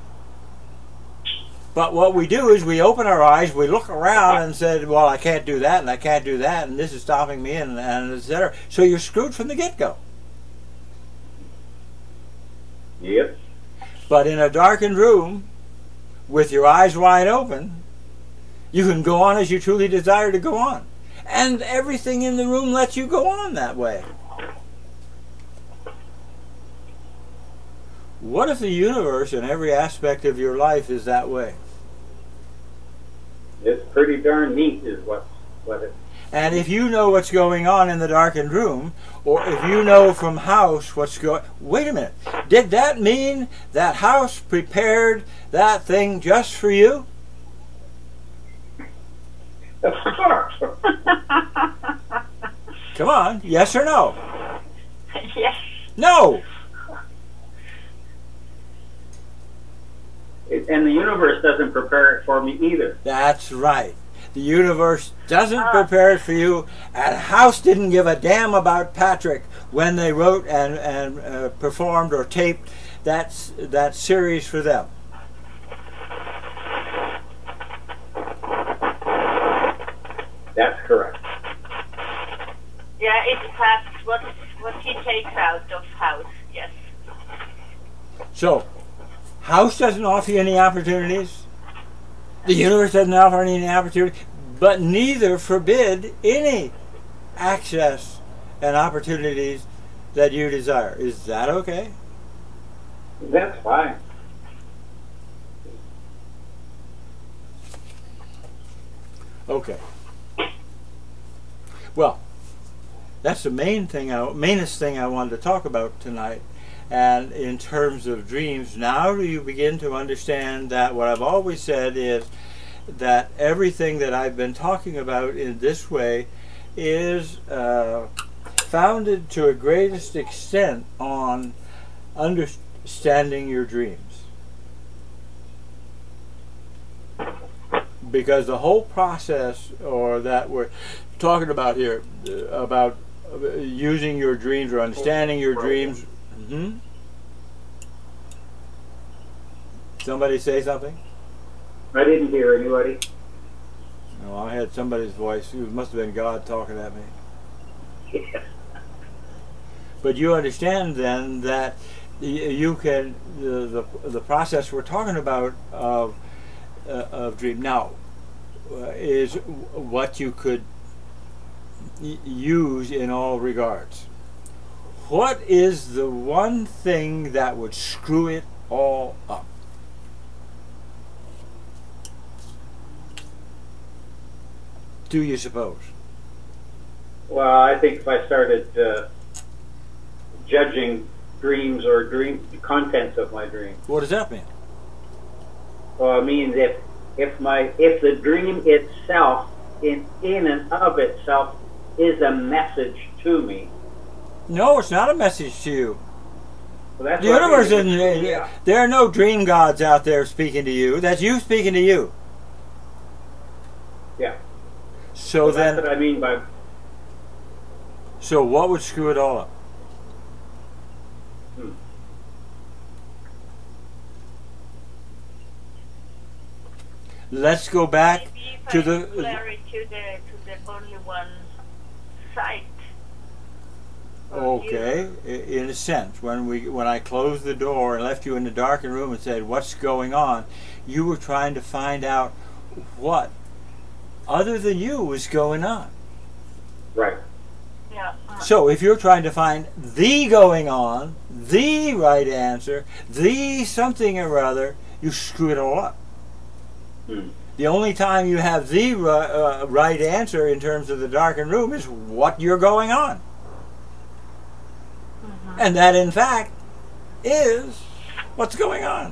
But what we do is we open our eyes, we look around and said, well, I can't do that, and I can't do that, and this is stopping me, and etc. So you're screwed from the get-go. Yep. But in a darkened room, with your eyes wide open, you can go on as you truly desire to go on. And everything in the room lets you go on that way. What if the universe and every aspect of your life is that way? It's pretty darn neat is what it... And if you know what's going on in the darkened room, or if you know from house what's going... Wait a minute. Did that mean that house prepared that thing just for you? Of course. Come on, yes or no? Yes. No! And the universe doesn't prepare it for me either. That's right. The universe doesn't prepare it for you, and House didn't give a damn about Patrick when they wrote and performed or taped that series for them. That's correct. Yeah, it has what he takes out of House. Yes. So, House doesn't offer you any opportunities. The universe doesn't offer any opportunity, but neither forbid any access and opportunities that you desire. Is that okay? That's fine. Okay. Well, that's the mainest thing I wanted to talk about tonight. And in terms of dreams, now do you begin to understand that what I've always said is that everything that I've been talking about in this way is founded to a greatest extent on understanding your dreams. Because the whole process, or that we're talking about here, about using your dreams or understanding your dreams. Mm-hmm. Somebody say something? I didn't hear anybody. No, I had somebody's voice. It must have been God talking at me. Yeah. But you understand then that you can the process we're talking about of dream now is what you could use in all regards. What is the one thing that would screw it all up? Do you suppose? Well, I think if I started judging dreams or dream contents of my dream. What does that mean? Well, it means if the dream itself, in and of itself, is a message to me. No, it's not a message to you. Well, that's The what I universe mean. isn't. Yeah. There are no dream gods out there speaking to you. That's you speaking to you. Yeah. So That's then, what I mean by. so what would screw it all up? Let's go back Maybe if to I the. declare it to the only one site. Okay, in a sense, when I closed the door and left you in the darkened room and said, "What's going on?" you were trying to find out what, other than you, was going on. Right. Yeah. So if you're trying to find the going on, the right answer, the something or other, you screw it all up. The only time you have the right answer in terms of the darkened room is what you're going on. And that, in fact, is what's going on.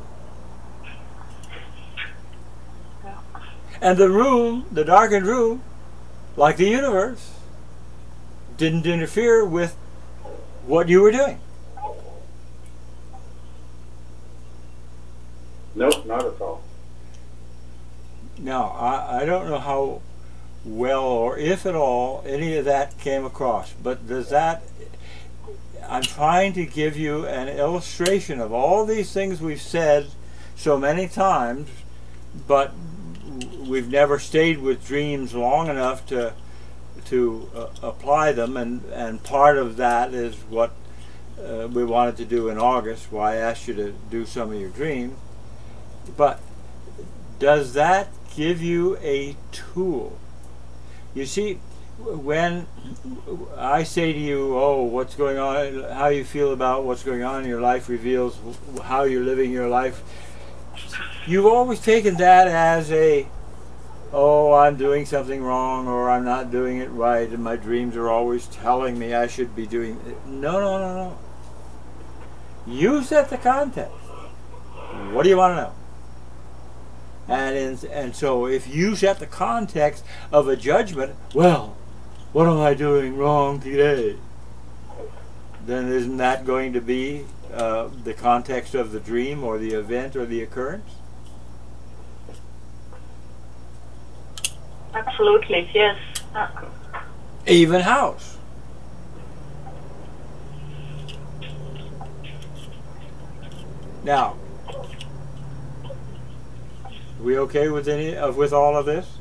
And the room, the darkened room, like the universe, didn't interfere with what you were doing. Nope, not at all. Now, I don't know how well or if at all any of that came across, but does that... I'm trying to give you an illustration of all these things we've said so many times, but we've never stayed with dreams long enough to apply them, and part of that is what we wanted to do in August, why I asked you to do some of your dreams. But does that give you a tool? You see, when I say to you, oh, what's going on, how you feel about what's going on in your life reveals how you're living your life, you've always taken that as a, oh, I'm doing something wrong, or I'm not doing it right, and my dreams are always telling me I should be doing it. No, no, no, no. You set the context. What do you want to know? And so if you set the context of a judgment, well, what am I doing wrong today? Then isn't that going to be the context of the dream or the event or the occurrence? Absolutely, yes. Even house. Now, we okay with with all of this?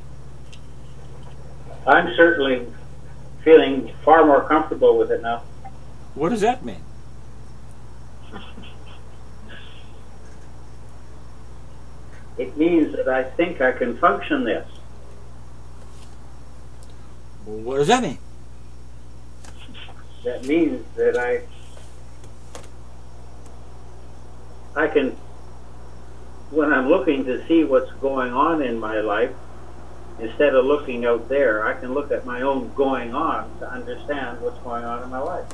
I'm certainly feeling far more comfortable with it now. What does that mean? It means that I think I can function this. Well, what does that mean? That means that I can, when I'm looking to see what's going on in my life, instead of looking out there, I can look at my own going on to understand what's going on in my life.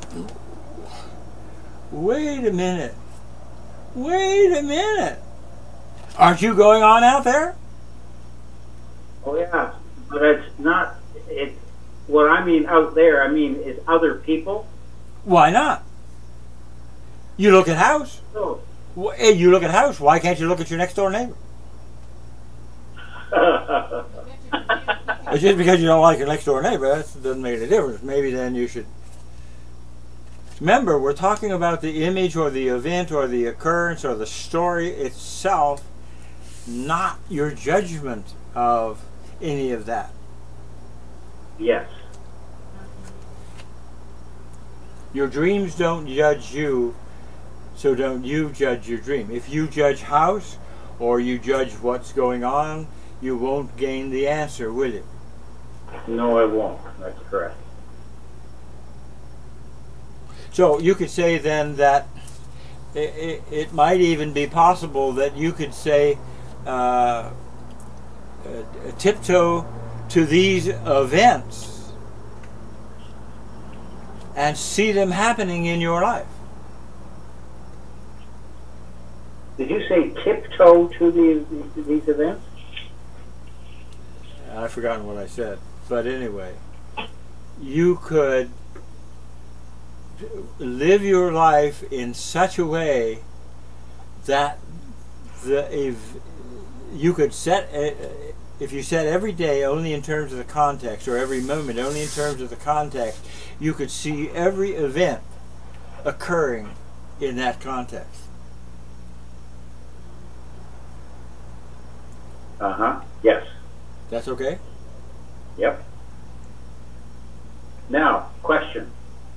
Wait a minute. Wait a minute. Aren't you going on out there? Oh yeah, but it's not. What I mean out there, I mean is other people. Why not? You look at house. Oh. Hey, you look at house. Why can't you look at your next door neighbor? It's just because you don't like your next door neighbor, that doesn't make any difference. Maybe then you should. Remember, we're talking about the image or the event or the occurrence or the story itself, not your judgment of any of that. Yes. Your dreams don't judge you, so don't you judge your dream. If you judge house or you judge what's going on, you won't gain the answer, will you? No, I won't. That's correct. So you could say then that it might even be possible that you could say tiptoe to these events and see them happening in your life. Did you say tiptoe to these events? I've forgotten what I said. But anyway, you could live your life in such a way that you could set, if you set every day only in terms of the context, or every moment only in terms of the context, you could see every event occurring in that context. Yes. That's okay? Yep. Now, question.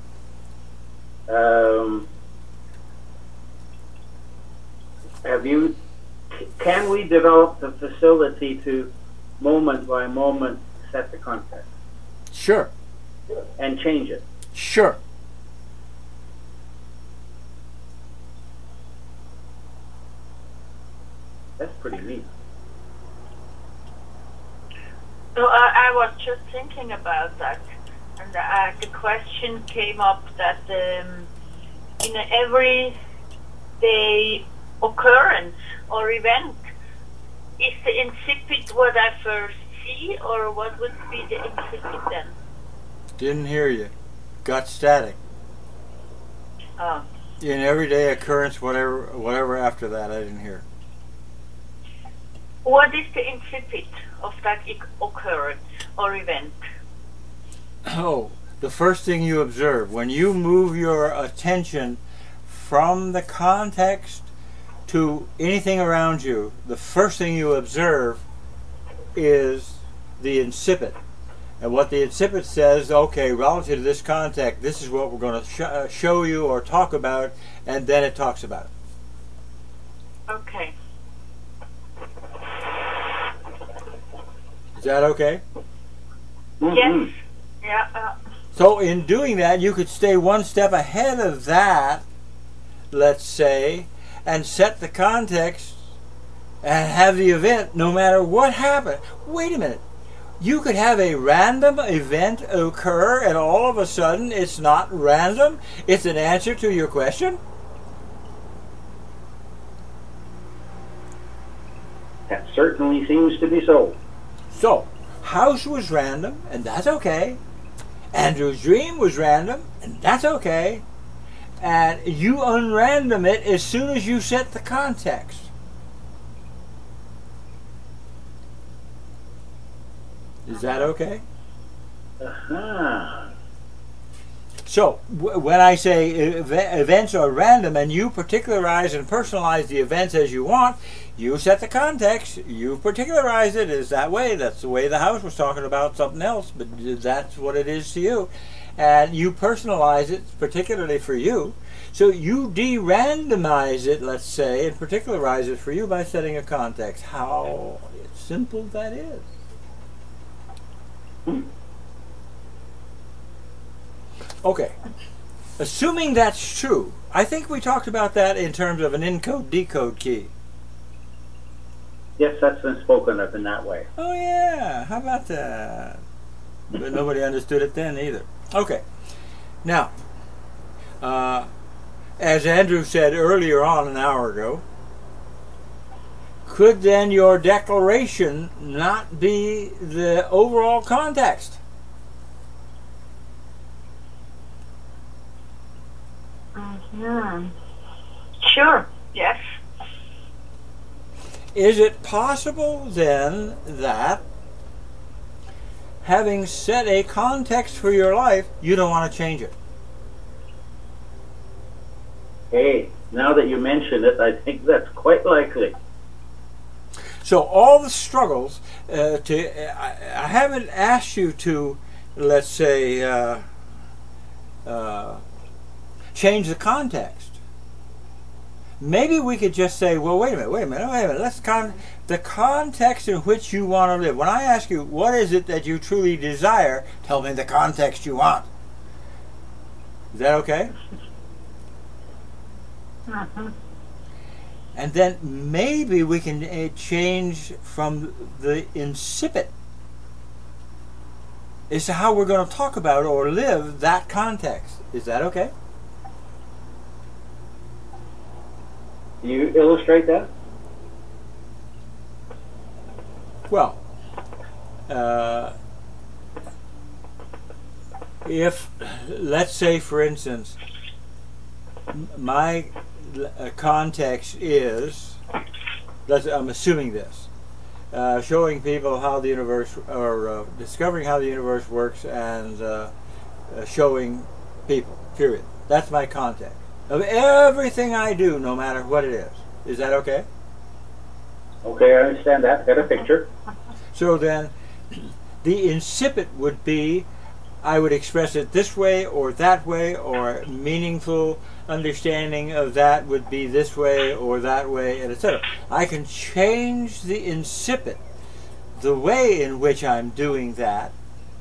Can we develop the facility to moment by moment set the context? Sure. And change it? Sure. That's pretty neat. So I was just thinking about that, and the question came up that in every day occurrence or event, is the incipit what I first see, or what would be the incipit then? Didn't hear you. Got static. Oh. In everyday occurrence, whatever after that, I didn't hear. What is the incipit of that occurrence or event? Oh, the first thing you observe when you move your attention from the context to anything around you, the first thing you observe is the incipit. And what the incipit says, okay, relative to this context, this is what we're going to show you or talk about, and then it talks about it. Okay. Is that okay? Yes. Yeah. So in doing that, you could stay one step ahead of that, let's say, and set the context and have the event no matter what happened. Wait a minute. You could have a random event occur and all of a sudden it's not random. It's an answer to your That's certainly seems to be so. So, house was random, and that's okay. Andrew's dream was random, and that's okay. And you unrandom it as soon as you set the context. Is that okay? Uh-huh. So, when I say events are random and you particularize and personalize the events as you want, you set the context, you particularize it as that way. That's the way the house was talking about something else, but that's what it is to you. And you personalize it particularly for you. So you de-randomize it, let's say, and particularize it for you by setting a context. How simple that is. Okay, assuming that's true, I think we talked about that in terms of an encode-decode key. Yes, that's been spoken of in that way. Oh yeah, how about that? But nobody understood it then either. Okay, now, as Andrew said earlier on an hour ago, could then your declaration not be the overall context? Sure, yes. Is it possible then that having set a context for your life, you don't want to change it? Hey, now that you mention it, I think that's quite likely. So all the struggles, I haven't asked you to, let's say, change the context. Maybe we could just say, well, wait a minute. The context in which you want to live. When I ask you, what is it that you truly desire, tell me the context you want. Is that okay? Mm-hmm. And then maybe we can change from the incipit as to how we're going to talk about or live that context. Is that okay? You illustrate that? Well, if, let's say, for instance, my context is, I'm assuming this, showing people how the universe, or discovering how the universe works, and showing people, period. That's my context of everything I do, no matter what it is. Is that okay? Okay, I understand that. Got a picture. So then, the incipit would be, I would express it this way or that way, or meaningful understanding of that would be this way or that way, and etc. I can change the incipit, the way in which I'm doing that,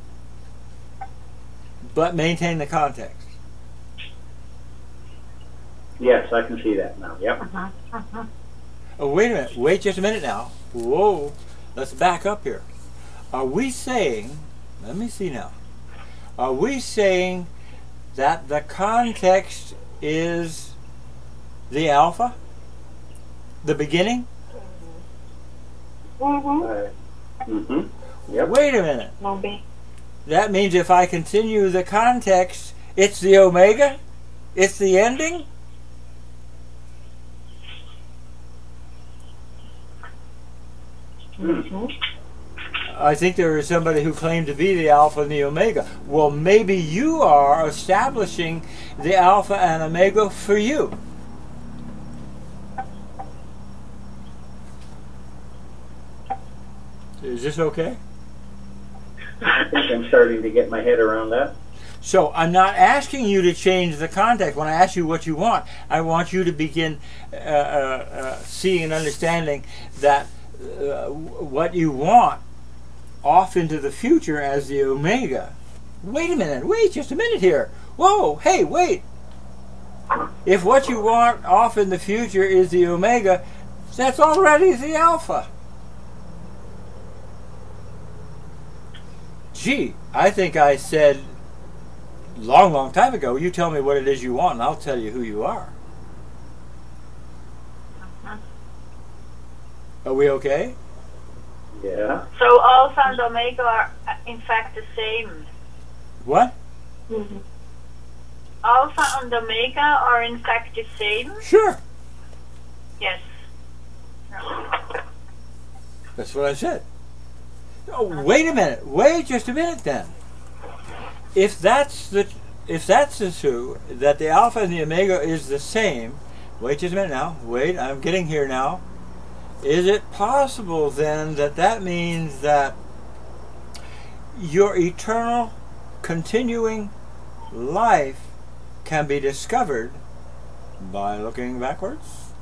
but maintain the context. Yes, I can see that now. Yep. Oh, wait a minute. Wait just a minute now. Whoa. Let's back up here. Are we saying, let me see now. Are we saying that the context is the alpha? The beginning? Yep. Wait a minute. Maybe. That means if I continue the context, it's the omega? It's the ending? I think there is somebody who claimed to be the alpha and the omega. Well, maybe you are establishing the alpha and omega for you. Is this okay? I think I'm starting to get my head around that. So I'm not asking you to change the context. When I ask you what you want, I want you to begin seeing and understanding that what you want off into the future as the omega. Wait a minute. Wait just a minute here. Whoa. Hey, wait. If what you want off in the future is the omega, that's already the alpha. Gee, I think I said long time ago, you tell me what it is you want and I'll tell you who you are. Are we okay? Yeah. So Alpha and Omega are in fact the same. What? Alpha and Omega are in fact the same? Sure. Yes. That's what I said. Oh, wait a minute. Wait just a minute then. If that's the true, that the Alpha and the Omega is the same, wait just a minute now. Wait, I'm getting here now. Is it possible then that means that your eternal continuing life can be discovered by looking backwards?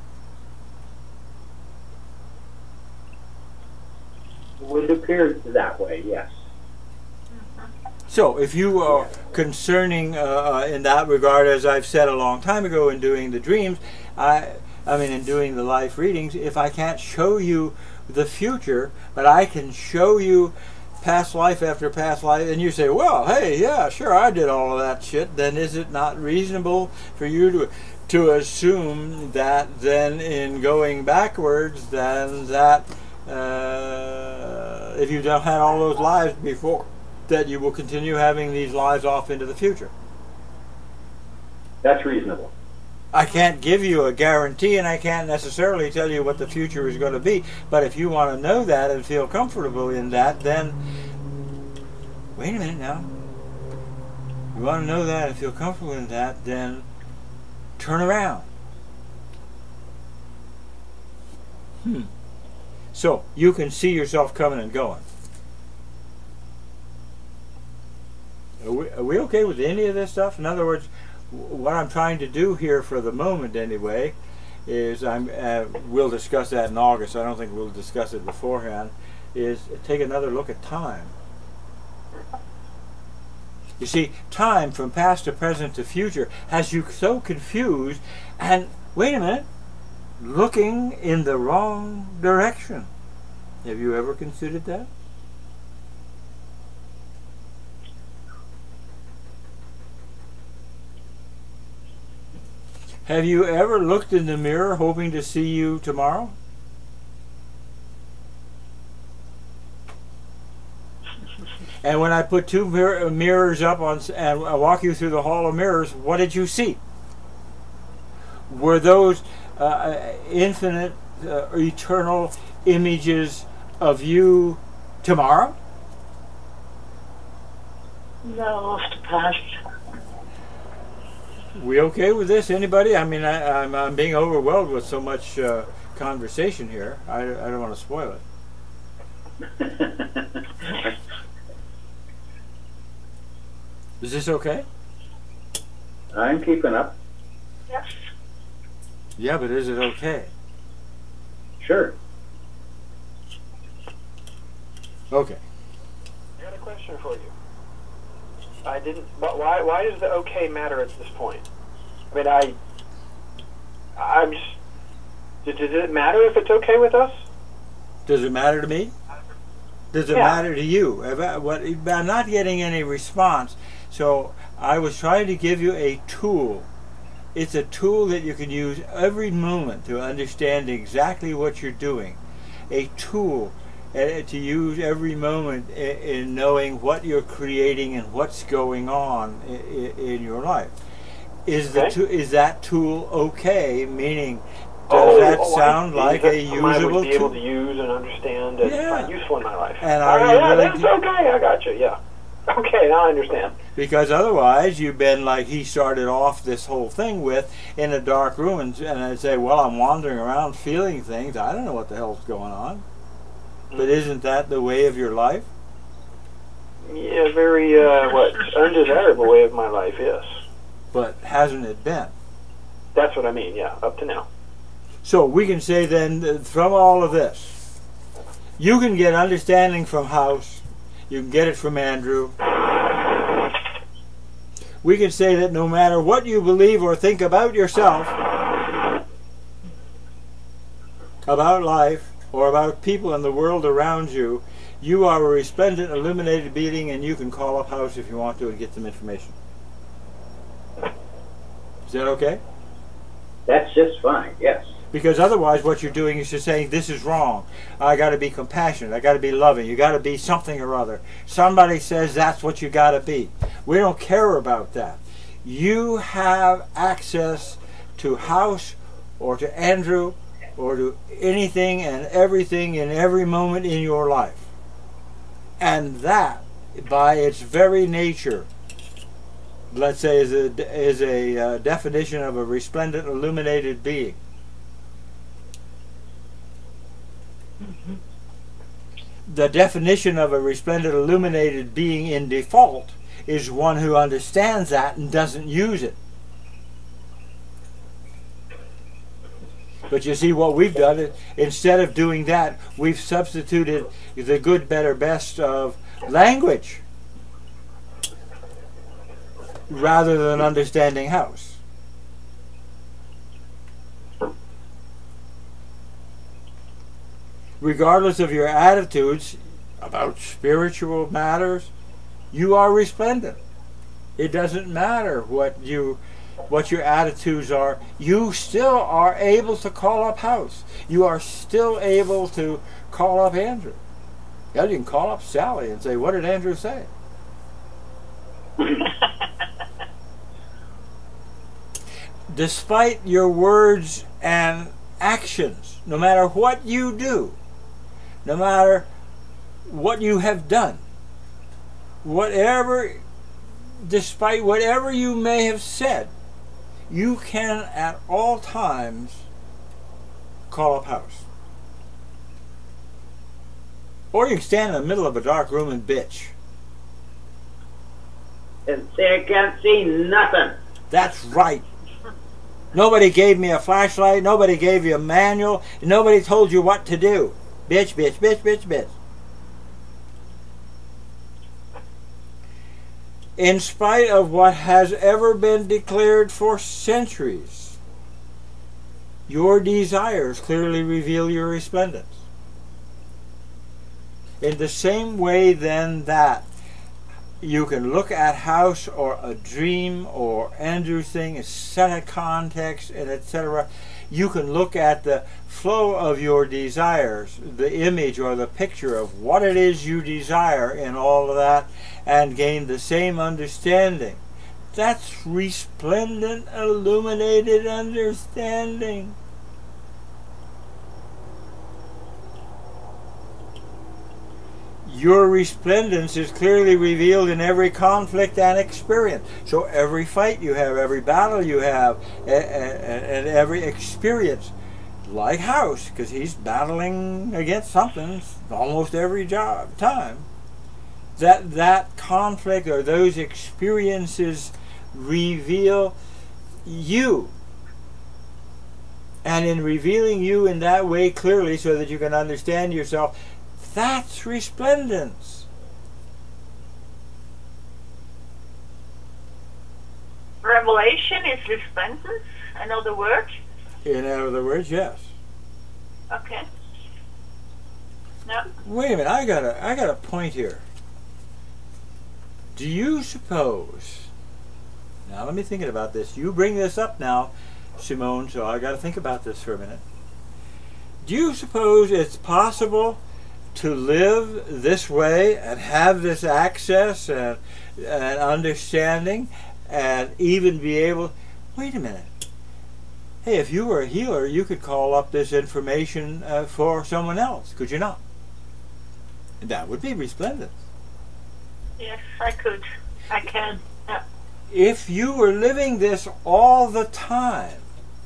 Would appear that way, yes. So, if you are concerning in that regard, as I've said a long time ago in doing the dreams, in doing the life readings, if I can't show you the future, but I can show you past life after past life, and you say, well, hey, yeah, sure, I did all of that shit, then is it not reasonable for you to assume that then in going backwards, then that if you've had all those lives before, that you will continue having these lives off into the future? That's reasonable. I can't give you a guarantee, and I can't necessarily tell you what the future is going to be, but if you want to know that and feel comfortable in that, then wait a minute now. You want to know that and feel comfortable in that, then turn around. So you can see yourself coming and going. Are we okay with any of this stuff? In other words, what I'm trying to do here for the moment anyway is we'll discuss that in August. I don't think we'll discuss it beforehand, is take another look at time. You see, time from past to present to future has you so confused, and wait a minute, looking in the wrong direction. Have you ever considered that? Have you ever looked in the mirror hoping to see you tomorrow? And when I put two mirrors up and I walk you through the hall of mirrors, what did you see? Were those infinite, eternal images of you tomorrow? No, of the past. We okay with this? Anybody? I mean, I'm being overwhelmed with so much conversation here. I don't want to spoil it. Is this okay? I'm keeping up. Yes. Yeah, but is it okay? Sure. Okay. I got a question for you. But why does the okay matter at this point? I mean, I'm just. Does it matter if it's okay with us? Does it matter to me? Does it matter to you? I'm not getting any response. So I was trying to give you a tool. It's a tool that you can use every moment to understand exactly what you're doing. A tool to use every moment in knowing what you're creating and what's going on in your life. Is that tool okay? Meaning, does that sound like a usable I would be able tool? to use and understand and find useful in my life. And are you willing that's okay. I got you. Yeah. Okay, now I understand. Because otherwise, you've been like he started off this whole thing with, in a dark room, and I'd say, well, I'm wandering around feeling things. I don't know what the hell's going on. But isn't that the way of your life? Yeah, very, undesirable way of my life, yes. But hasn't it been? That's what I mean, yeah, up to now. So we can say then, from all of this, you can get understanding from House, you can get it from Andrew. We can say that no matter what you believe or think about yourself, about life, or about people in the world around you, you are a resplendent, illuminated being, and you can call up House if you want to and get some information. Is that okay? That's just fine, yes. Because otherwise what you're doing is just saying, this is wrong. I got to be compassionate. I got to be loving. You got to be something or other. Somebody says that's what you got to be. We don't care about that. You have access to House or to Andrew or to anything and everything in every moment in your life. And that, by its very nature, let's say, is a definition of a resplendent, illuminated being. The definition of a resplendent, illuminated being in default is one who understands that and doesn't use it. But you see, what we've done is, instead of doing that, we've substituted the good, better, best of language rather than understanding House. Regardless of your attitudes about spiritual matters, you are resplendent. It doesn't matter what your attitudes are. You still are able to call up House. You are still able to call up Andrew. Yeah, you can call up Sally and say, what did Andrew say? Despite your words and actions, no matter what you do, no matter what you have done, despite whatever you may have said, you can at all times call up House. Or you can stand in the middle of a dark room and bitch. And say I can't see nothing. That's right. Nobody gave me a flashlight. Nobody gave you a manual. Nobody told you what to do. Bitch, bitch, bitch, bitch, bitch. In spite of what has ever been declared for centuries, your desires clearly reveal your resplendence. In the same way then that you can look at House or a dream or Andrew's thing, a set of context, and etc. You can look at the flow of your desires, the image or the picture of what it is you desire in all of that, and gain the same understanding. That's resplendent, illuminated understanding. Your resplendence is clearly revealed in every conflict and experience. So every fight you have, every battle you have, and every experience, like House, because he's battling against something almost every time, that conflict or those experiences reveal you. And in revealing you in that way clearly so that you can understand yourself, that's resplendence. Revelation is resplendence, another word? In other words, yes. Okay. No. Wait a minute, I got a point here. Do you suppose, now let me think about this. You bring this up now, Simone, so I got to think about this for a minute. Do you suppose it's possible to live this way and have this access and understanding and even be able... Wait a minute. Hey, if you were a healer, you could call up this information for someone else, could you not? That would be resplendence. Yes, I could. I can. Yeah. If you were living this all the time,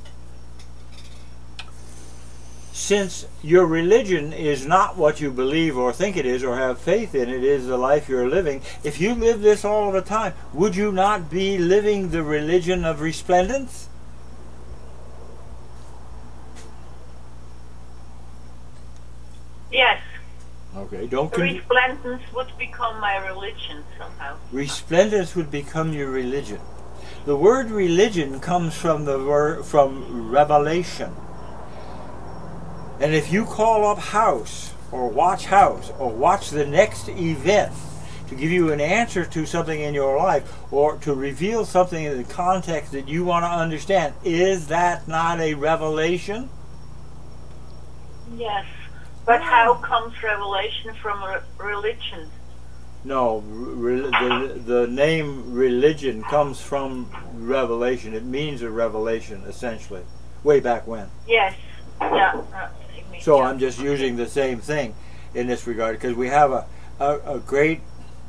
since your religion is not what you believe or think it is or have faith in, it is the life you're living, if you live this all the time, would you not be living the religion of resplendence? Yes. Okay, don't... Resplendence would become my religion somehow. Resplendence would become your religion. The word religion comes from from revelation. And if you call up House, or watch House, or watch the next event to give you an answer to something in your life, or to reveal something in the context that you want to understand, is that not a revelation? Yes. But how comes revelation from religion? No, the name religion comes from revelation. It means a revelation, essentially, way back when. Yes. Yeah. So yeah. I'm just using the same thing in this regard because we have a great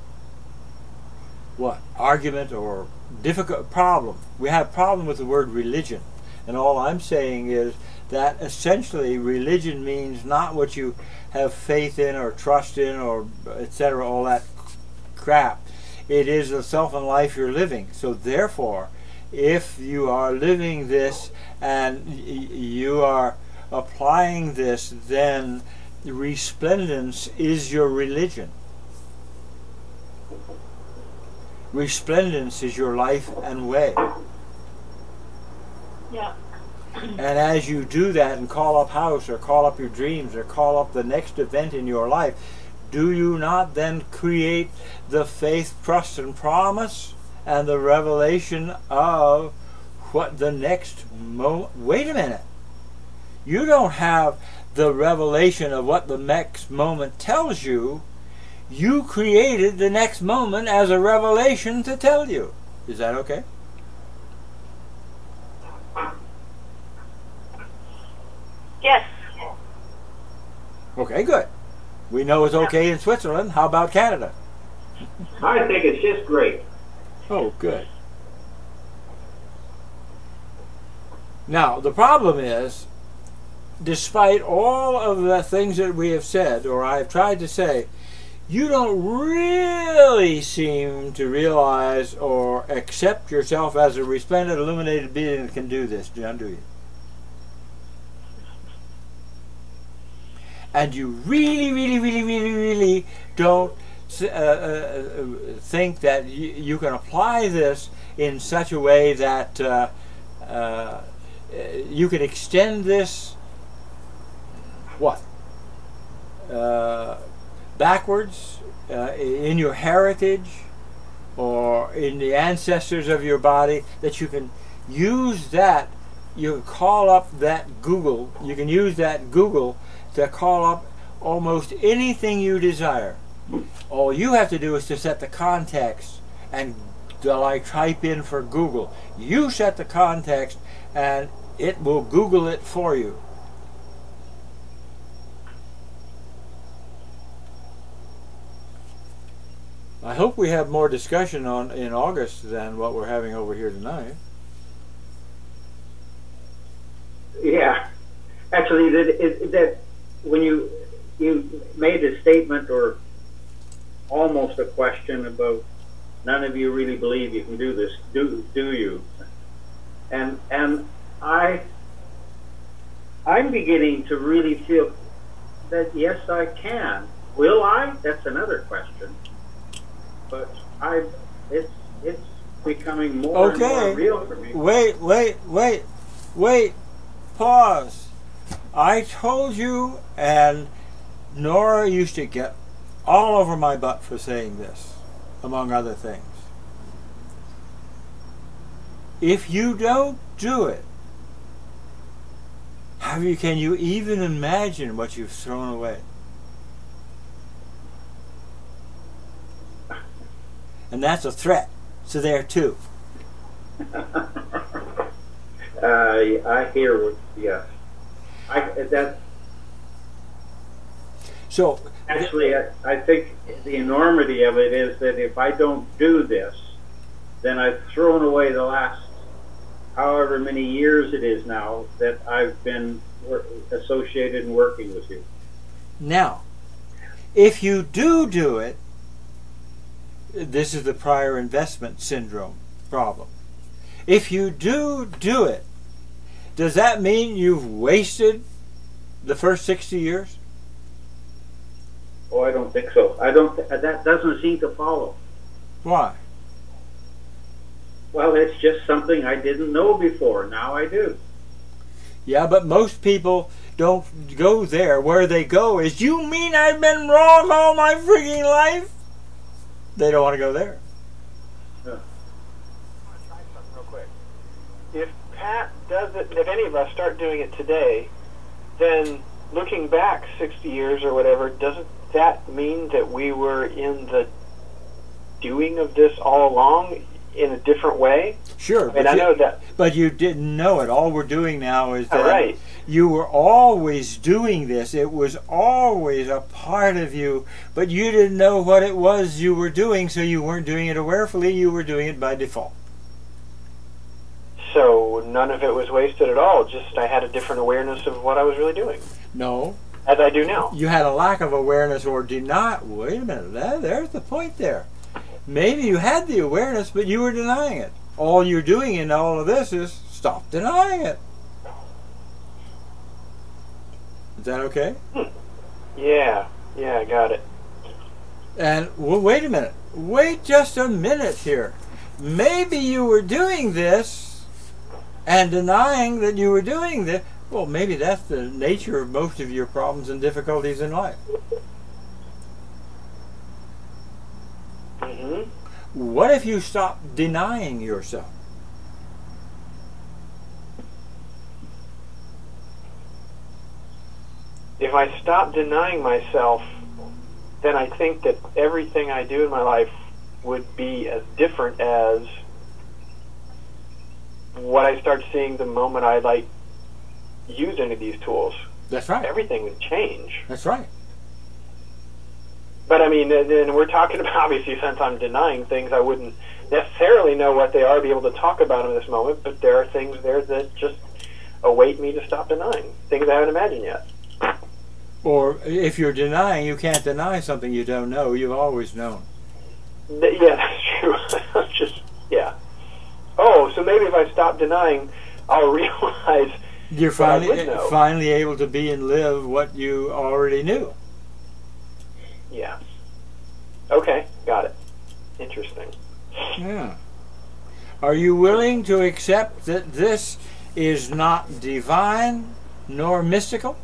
argument or difficult problem. We have a problem with the word religion, and all I'm saying is that essentially religion means not what you have faith in or trust in or etc. all that crap. It is the self and life you're living. So therefore, if you are living this and you are applying this, then resplendence is your religion. Resplendence is your life and way. Yeah. And as you do that and call up house or call up your dreams or call up the next event in your life, do you not then create the faith, trust, and promise and the revelation of what the next moment? Wait a minute. You don't have the revelation of what the next moment tells you. You created the next moment as a revelation to tell you. Is that okay? Yes. Okay, good. We know it's okay in Switzerland. How about Canada? I think it's just great. Oh, good. Now, the problem is, despite all of the things that we have said, or I've tried to say, you don't really seem to realize or accept yourself as a resplendent, illuminated being that can do this, John, do you? And you really don't think that you can apply this in such a way that you can extend this backwards in your heritage or in the ancestors of your body, that you can use that. You can call up that Google. You can use that Google to call up almost anything you desire. All you have to do is to set the context and type in for Google. You set the context and it will Google it for you. I hope we have more discussion in August than what we're having over here tonight. Yeah, actually, that when you made a statement or almost a question about none of you really believe you can do this, do you? And I'm beginning to really feel that yes, I can. Will I? That's another question. But it's becoming more and more real for me. Wait. Pause. I told you, and Nora used to get all over my butt for saying this, among other things. If you don't do it, can you even imagine what you've thrown away? And that's a threat. So there too. I hear what. Yes. So actually, I think the enormity of it is that if I don't do this, then I've thrown away the last however many years it is now that I've been associated and working with you. Now, if you do it, this is the prior investment syndrome problem. If you do it, does that mean you've wasted the first 60 years? Oh, I don't think so. That doesn't seem to follow. Why? Well, it's just something I didn't know before. Now I do. Yeah, but most people don't go there. Where they go is, you mean I've been wrong all my freaking life? They don't want to go there. Yeah. I want to try something real quick. If Pat does it, if any of us start doing it today, then looking back 60 years or whatever, doesn't that mean that we were in the doing of this all along in a different way? Sure. I mean, I know that. But you didn't know it. All we're doing now is that Right. you were always doing this. It was always a part of you, but you didn't know what it was you were doing, so you weren't doing it awarefully. You were doing it by default. So none of it was wasted at all. Just I had a different awareness of what I was really doing, No. as I do now. You had a lack of awareness or wait a minute, there's the point there. Maybe you had the awareness, but you were denying it. All you're doing in all of this is stop denying it. Is that okay? Yeah, I got it. And well, wait a minute. Wait just a minute here. Maybe you were doing this and denying that you were doing this. Well, maybe that's the nature of most of your problems and difficulties in life. Hmm. What if you stopped denying yourself? If I stop denying myself, then I think that everything I do in my life would be as different as what I start seeing the moment I use any of these tools. That's right. Everything would change. That's right. But I mean, and we're talking about, obviously, since I'm denying things, I wouldn't necessarily know what they are, be able to talk about them in this moment, but there are things there that just await me to stop denying, things I haven't imagined yet. Or if you're denying, you can't deny something you don't know. You've always known. Yeah, that's true. Yeah. Oh, so maybe if I stop denying, I'll realize You're what I would know. finally able to be and live what you already knew. Yeah. Okay, got it. Interesting. Yeah. Are you willing to accept that this is not divine nor mystical?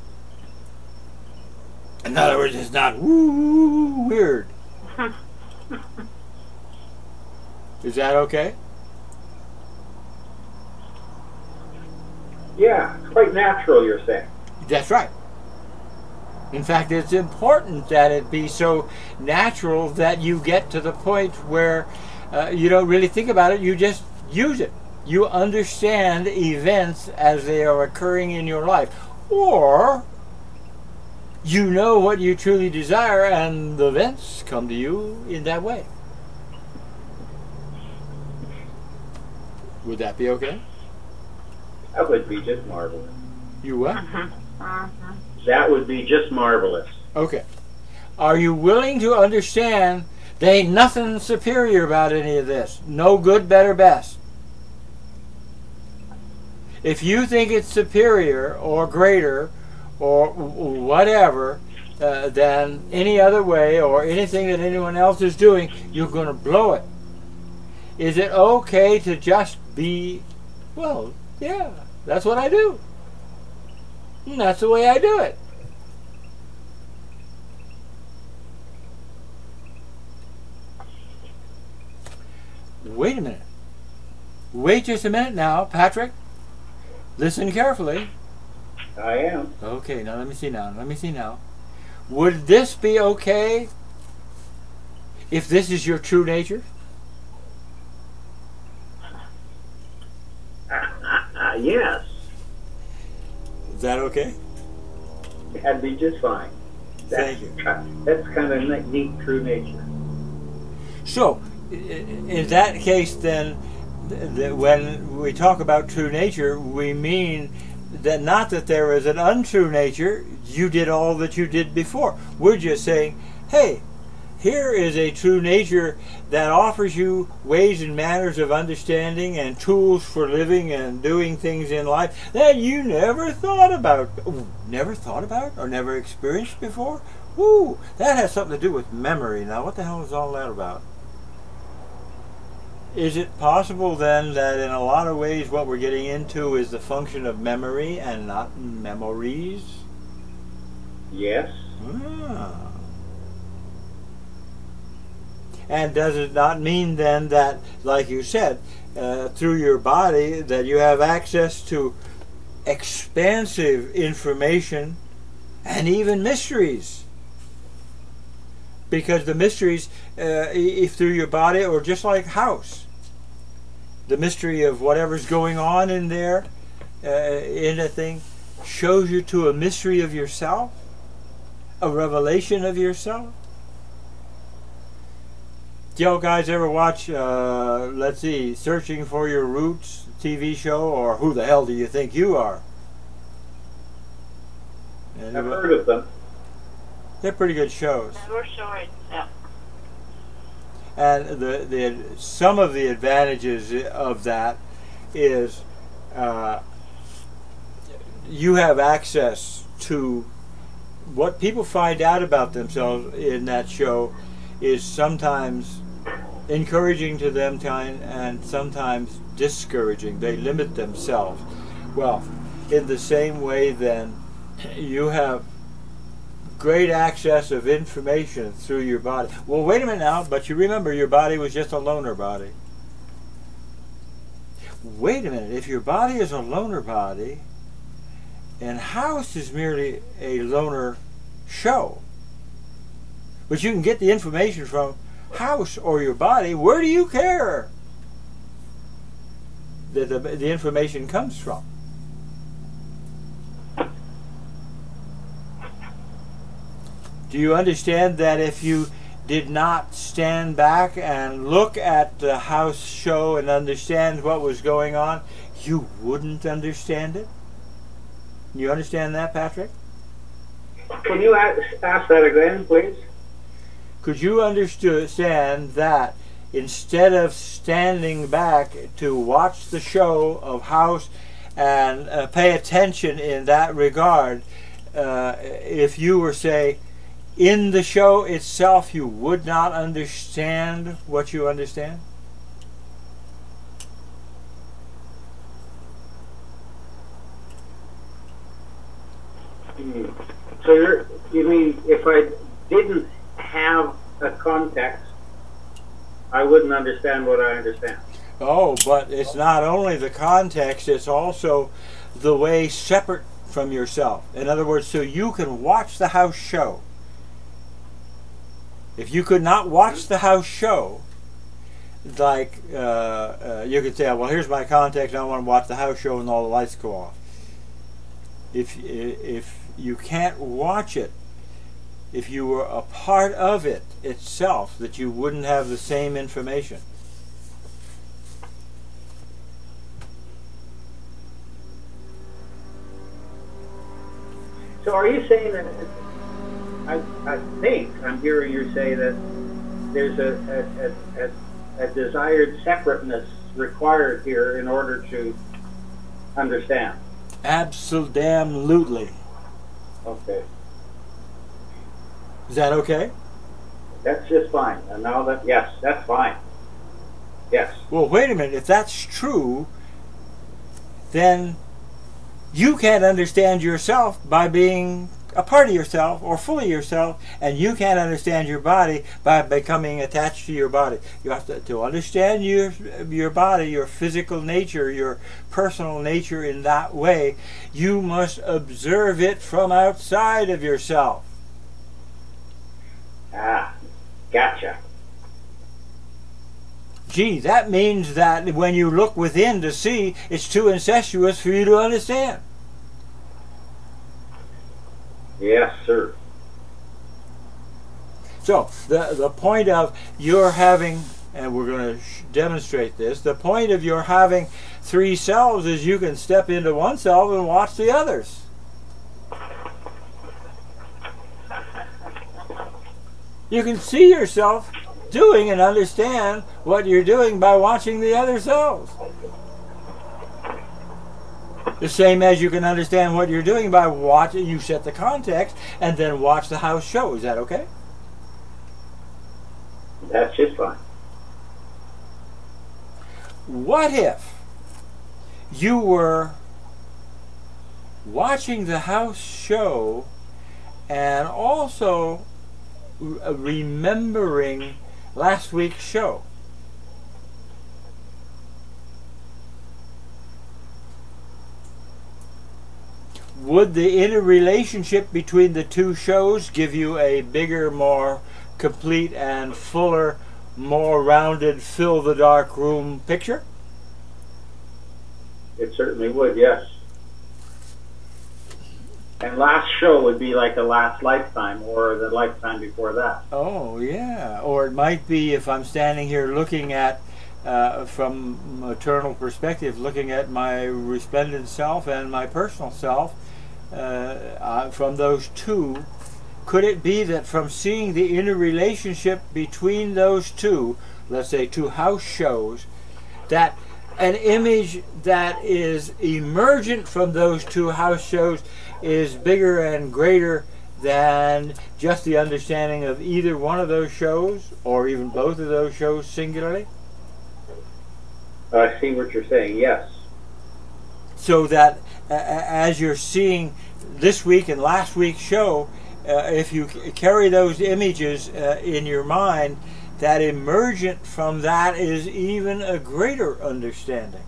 In other words, it's not woo weird. Is that okay? Yeah, it's quite natural, you're saying. That's right. In fact, it's important that it be so natural that you get to the point where you don't really think about it, you just use it. You understand events as they are occurring in your life. Or you know what you truly desire and the events come to you in that way. Would that be okay? That would be just marvelous. You what? That would be just marvelous. Okay. Are you willing to understand there ain't nothing superior about any of this? No good, better, best. If you think it's superior or greater or whatever than any other way or anything that anyone else is doing, you're going to blow it. Is it okay to just be, well, yeah, that's what I do. And that's the way I do it. Wait a minute. Wait just a minute now, Patrick. Listen carefully. I am. Okay, now let me see now. Would this be okay if this is your true nature? Yes. Is that okay? That'd be just fine. Thank you. That's kind of neat, true nature. So, in that case, then, when we talk about true nature, we mean that not that there is an untrue nature, you did all that you did before. We're just saying, hey, here is a true nature that offers you ways and manners of understanding and tools for living and doing things in life that you never thought about. Never thought about or never experienced before? Ooh, that has something to do with memory. Now, what the hell is all that about? Is it possible then that in a lot of ways what we're getting into is the function of memory and not memories? Yes. Ah. And does it not mean then that, like you said, through your body, that you have access to expansive information and even mysteries. Because the mysteries, if through your body, or just like house, the mystery of whatever's going on in there, in a thing, shows you to a mystery of yourself, a revelation of yourself. Do y'all guys ever watch, let's see, Searching for Your Roots TV show, or Who the Hell Do You Think You Are? I've heard of them. They're pretty good shows. Never saw it. Yeah. And the some of the advantages of that is you have access to what people find out about themselves in that show is sometimes encouraging to them and sometimes discouraging. They limit themselves. Well, in the same way then, you have great access of information through your body. Well, wait a minute now, but you remember your body was just a loner body. Wait a minute, if your body is a loner body, and House is merely a loner show, but you can get the information from House or your body, where do you care that the information comes from? Do you understand that if you did not stand back and look at the House show and understand what was going on, you wouldn't understand it? You understand that, Patrick? Can you ask that again, please? Could you understand that instead of standing back to watch the show of House and pay attention in that regard, if you were, say, in the show itself, you would not understand what you understand? So you mean if I didn't have a context, I wouldn't understand what I understand? Oh, but it's not only the context, it's also the way separate from yourself. In other words, so you can watch the House show. If you could not watch the House show, like you could say, well, here's my context, I want to watch the House show, and all the lights go off. If you can't watch it, if you were a part of it itself, that you wouldn't have the same information. So are you saying that, I think I'm hearing you say that there's a desired separateness required here in order to understand? Absolutely. Okay. Is that okay? That's just fine. And now that, yes, that's fine. Yes. Well, wait a minute. If that's true, then you can't understand yourself by being a part of yourself or fully yourself, and you can't understand your body by becoming attached to your body. You have to understand your body, your physical nature, your personal nature in that way. You must observe it from outside of yourself. Ah, gotcha. Gee, that means that when you look within to see, it's too incestuous for you to understand. Yes, sir. So, the point of your having, and we're going to demonstrate this, the point of your having three selves is you can step into one self and watch the others. You can see yourself doing and understand what you're doing by watching the other selves. The same as you can understand what you're doing by watching, you set the context and then watch the House show. Is that okay? That's just fine. What if you were watching the House show and also remembering last week's show? would the interrelationship between the two shows give you a bigger, more complete and fuller, more rounded, fill the dark room picture? It certainly would, yes. And last show would be like a last lifetime or the lifetime before that. Oh, yeah. Or it might be, if I'm standing here looking at, from eternal perspective, looking at my resplendent self and my personal self, from those two, could it be that from seeing the interrelationship between those two, let's say two house shows, that an image that is emergent from those two house shows is bigger and greater than just the understanding of either one of those shows, or even both of those shows singularly? I see what you're saying, yes. So that as you're seeing this week and last week's show, if you carry those images in your mind, that emergent from that is even a greater understanding.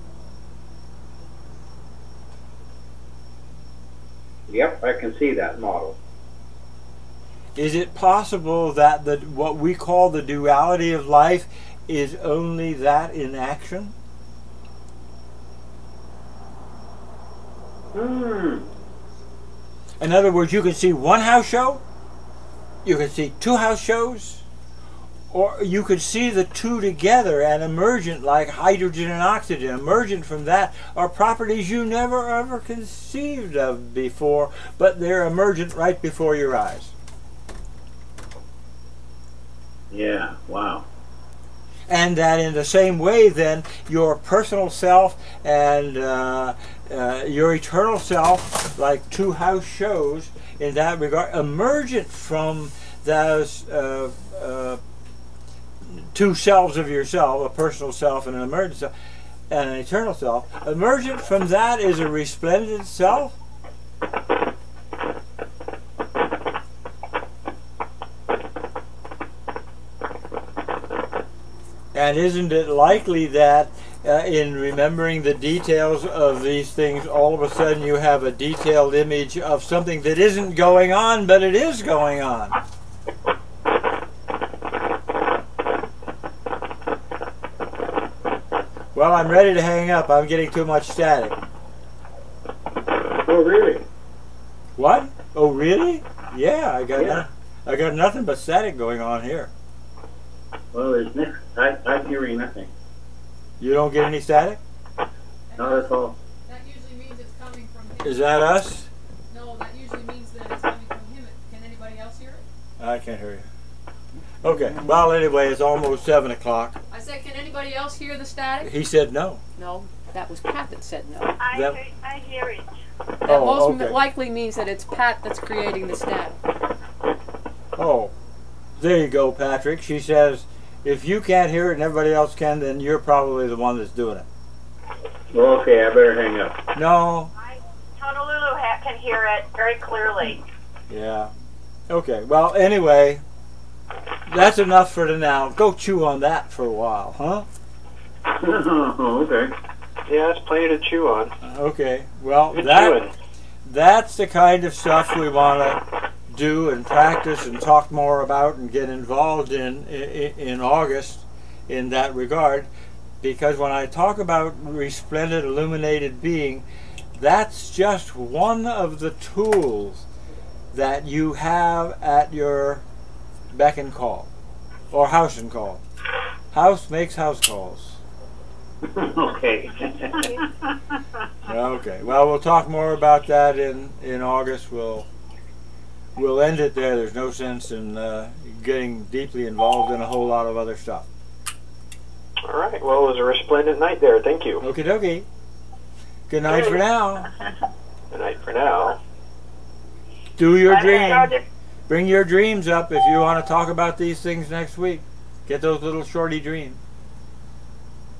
Yep, I can see that model. Is it possible that what we call the duality of life is only that in action? In other words, you can see one house show, you can see two house shows, or you could see the two together, and emergent, like hydrogen and oxygen, emergent from that are properties you never ever conceived of before, but they're emergent right before your eyes. Yeah, wow. And that in the same way, then, your personal self and your eternal self, like two house shows in that regard, emergent from those two selves of yourself, a personal self and an emergent self, and an eternal self. Emergent from that is a resplendent self. And isn't it likely that in remembering the details of these things, all of a sudden you have a detailed image of something that isn't going on, but it is going on? Well, I'm ready to hang up. I'm getting too much static. Oh, really? What? Oh, really? Yeah, I got nothing but static going on here. Well, there's I'm hearing nothing. You don't get any static? Not at all. That usually means it's coming from him. Is that us? No, that usually means that it's coming from him. Can anybody else hear it? I can't hear you. Okay. Well, anyway, it's almost 7 o'clock. I said, can anybody else hear the static? He said no. No, that was Pat that said no. I hear it. That Oh, most okay. likely means that it's Pat that's creating the static. Oh, there you go, Patrick. She says, if you can't hear it and everybody else can, then you're probably the one that's doing it. Well, okay, I better hang up. No. Honolulu can hear it very clearly. Yeah. Okay. Well, anyway, that's enough for now. Go chew on that for a while, huh? Okay. Yeah, it's plenty to chew on. Okay. Well, Good chewing. that's the kind of stuff we want to do and practice and talk more about and get involved in August in that regard, because when I talk about resplendent illuminated being, that's just one of the tools that you have at your beck and call, or house and call. House makes house calls. Okay. Okay. Well, we'll talk more about that in August. We'll end it there. There's no sense in getting deeply involved in a whole lot of other stuff. All right. Well, it was a resplendent night there. Thank you. Okie dokie. Good night for now. Good night for now. Do your I dream. enjoyed it. Bring your dreams up if you want to talk about these things next week. Get those little shorty dreams.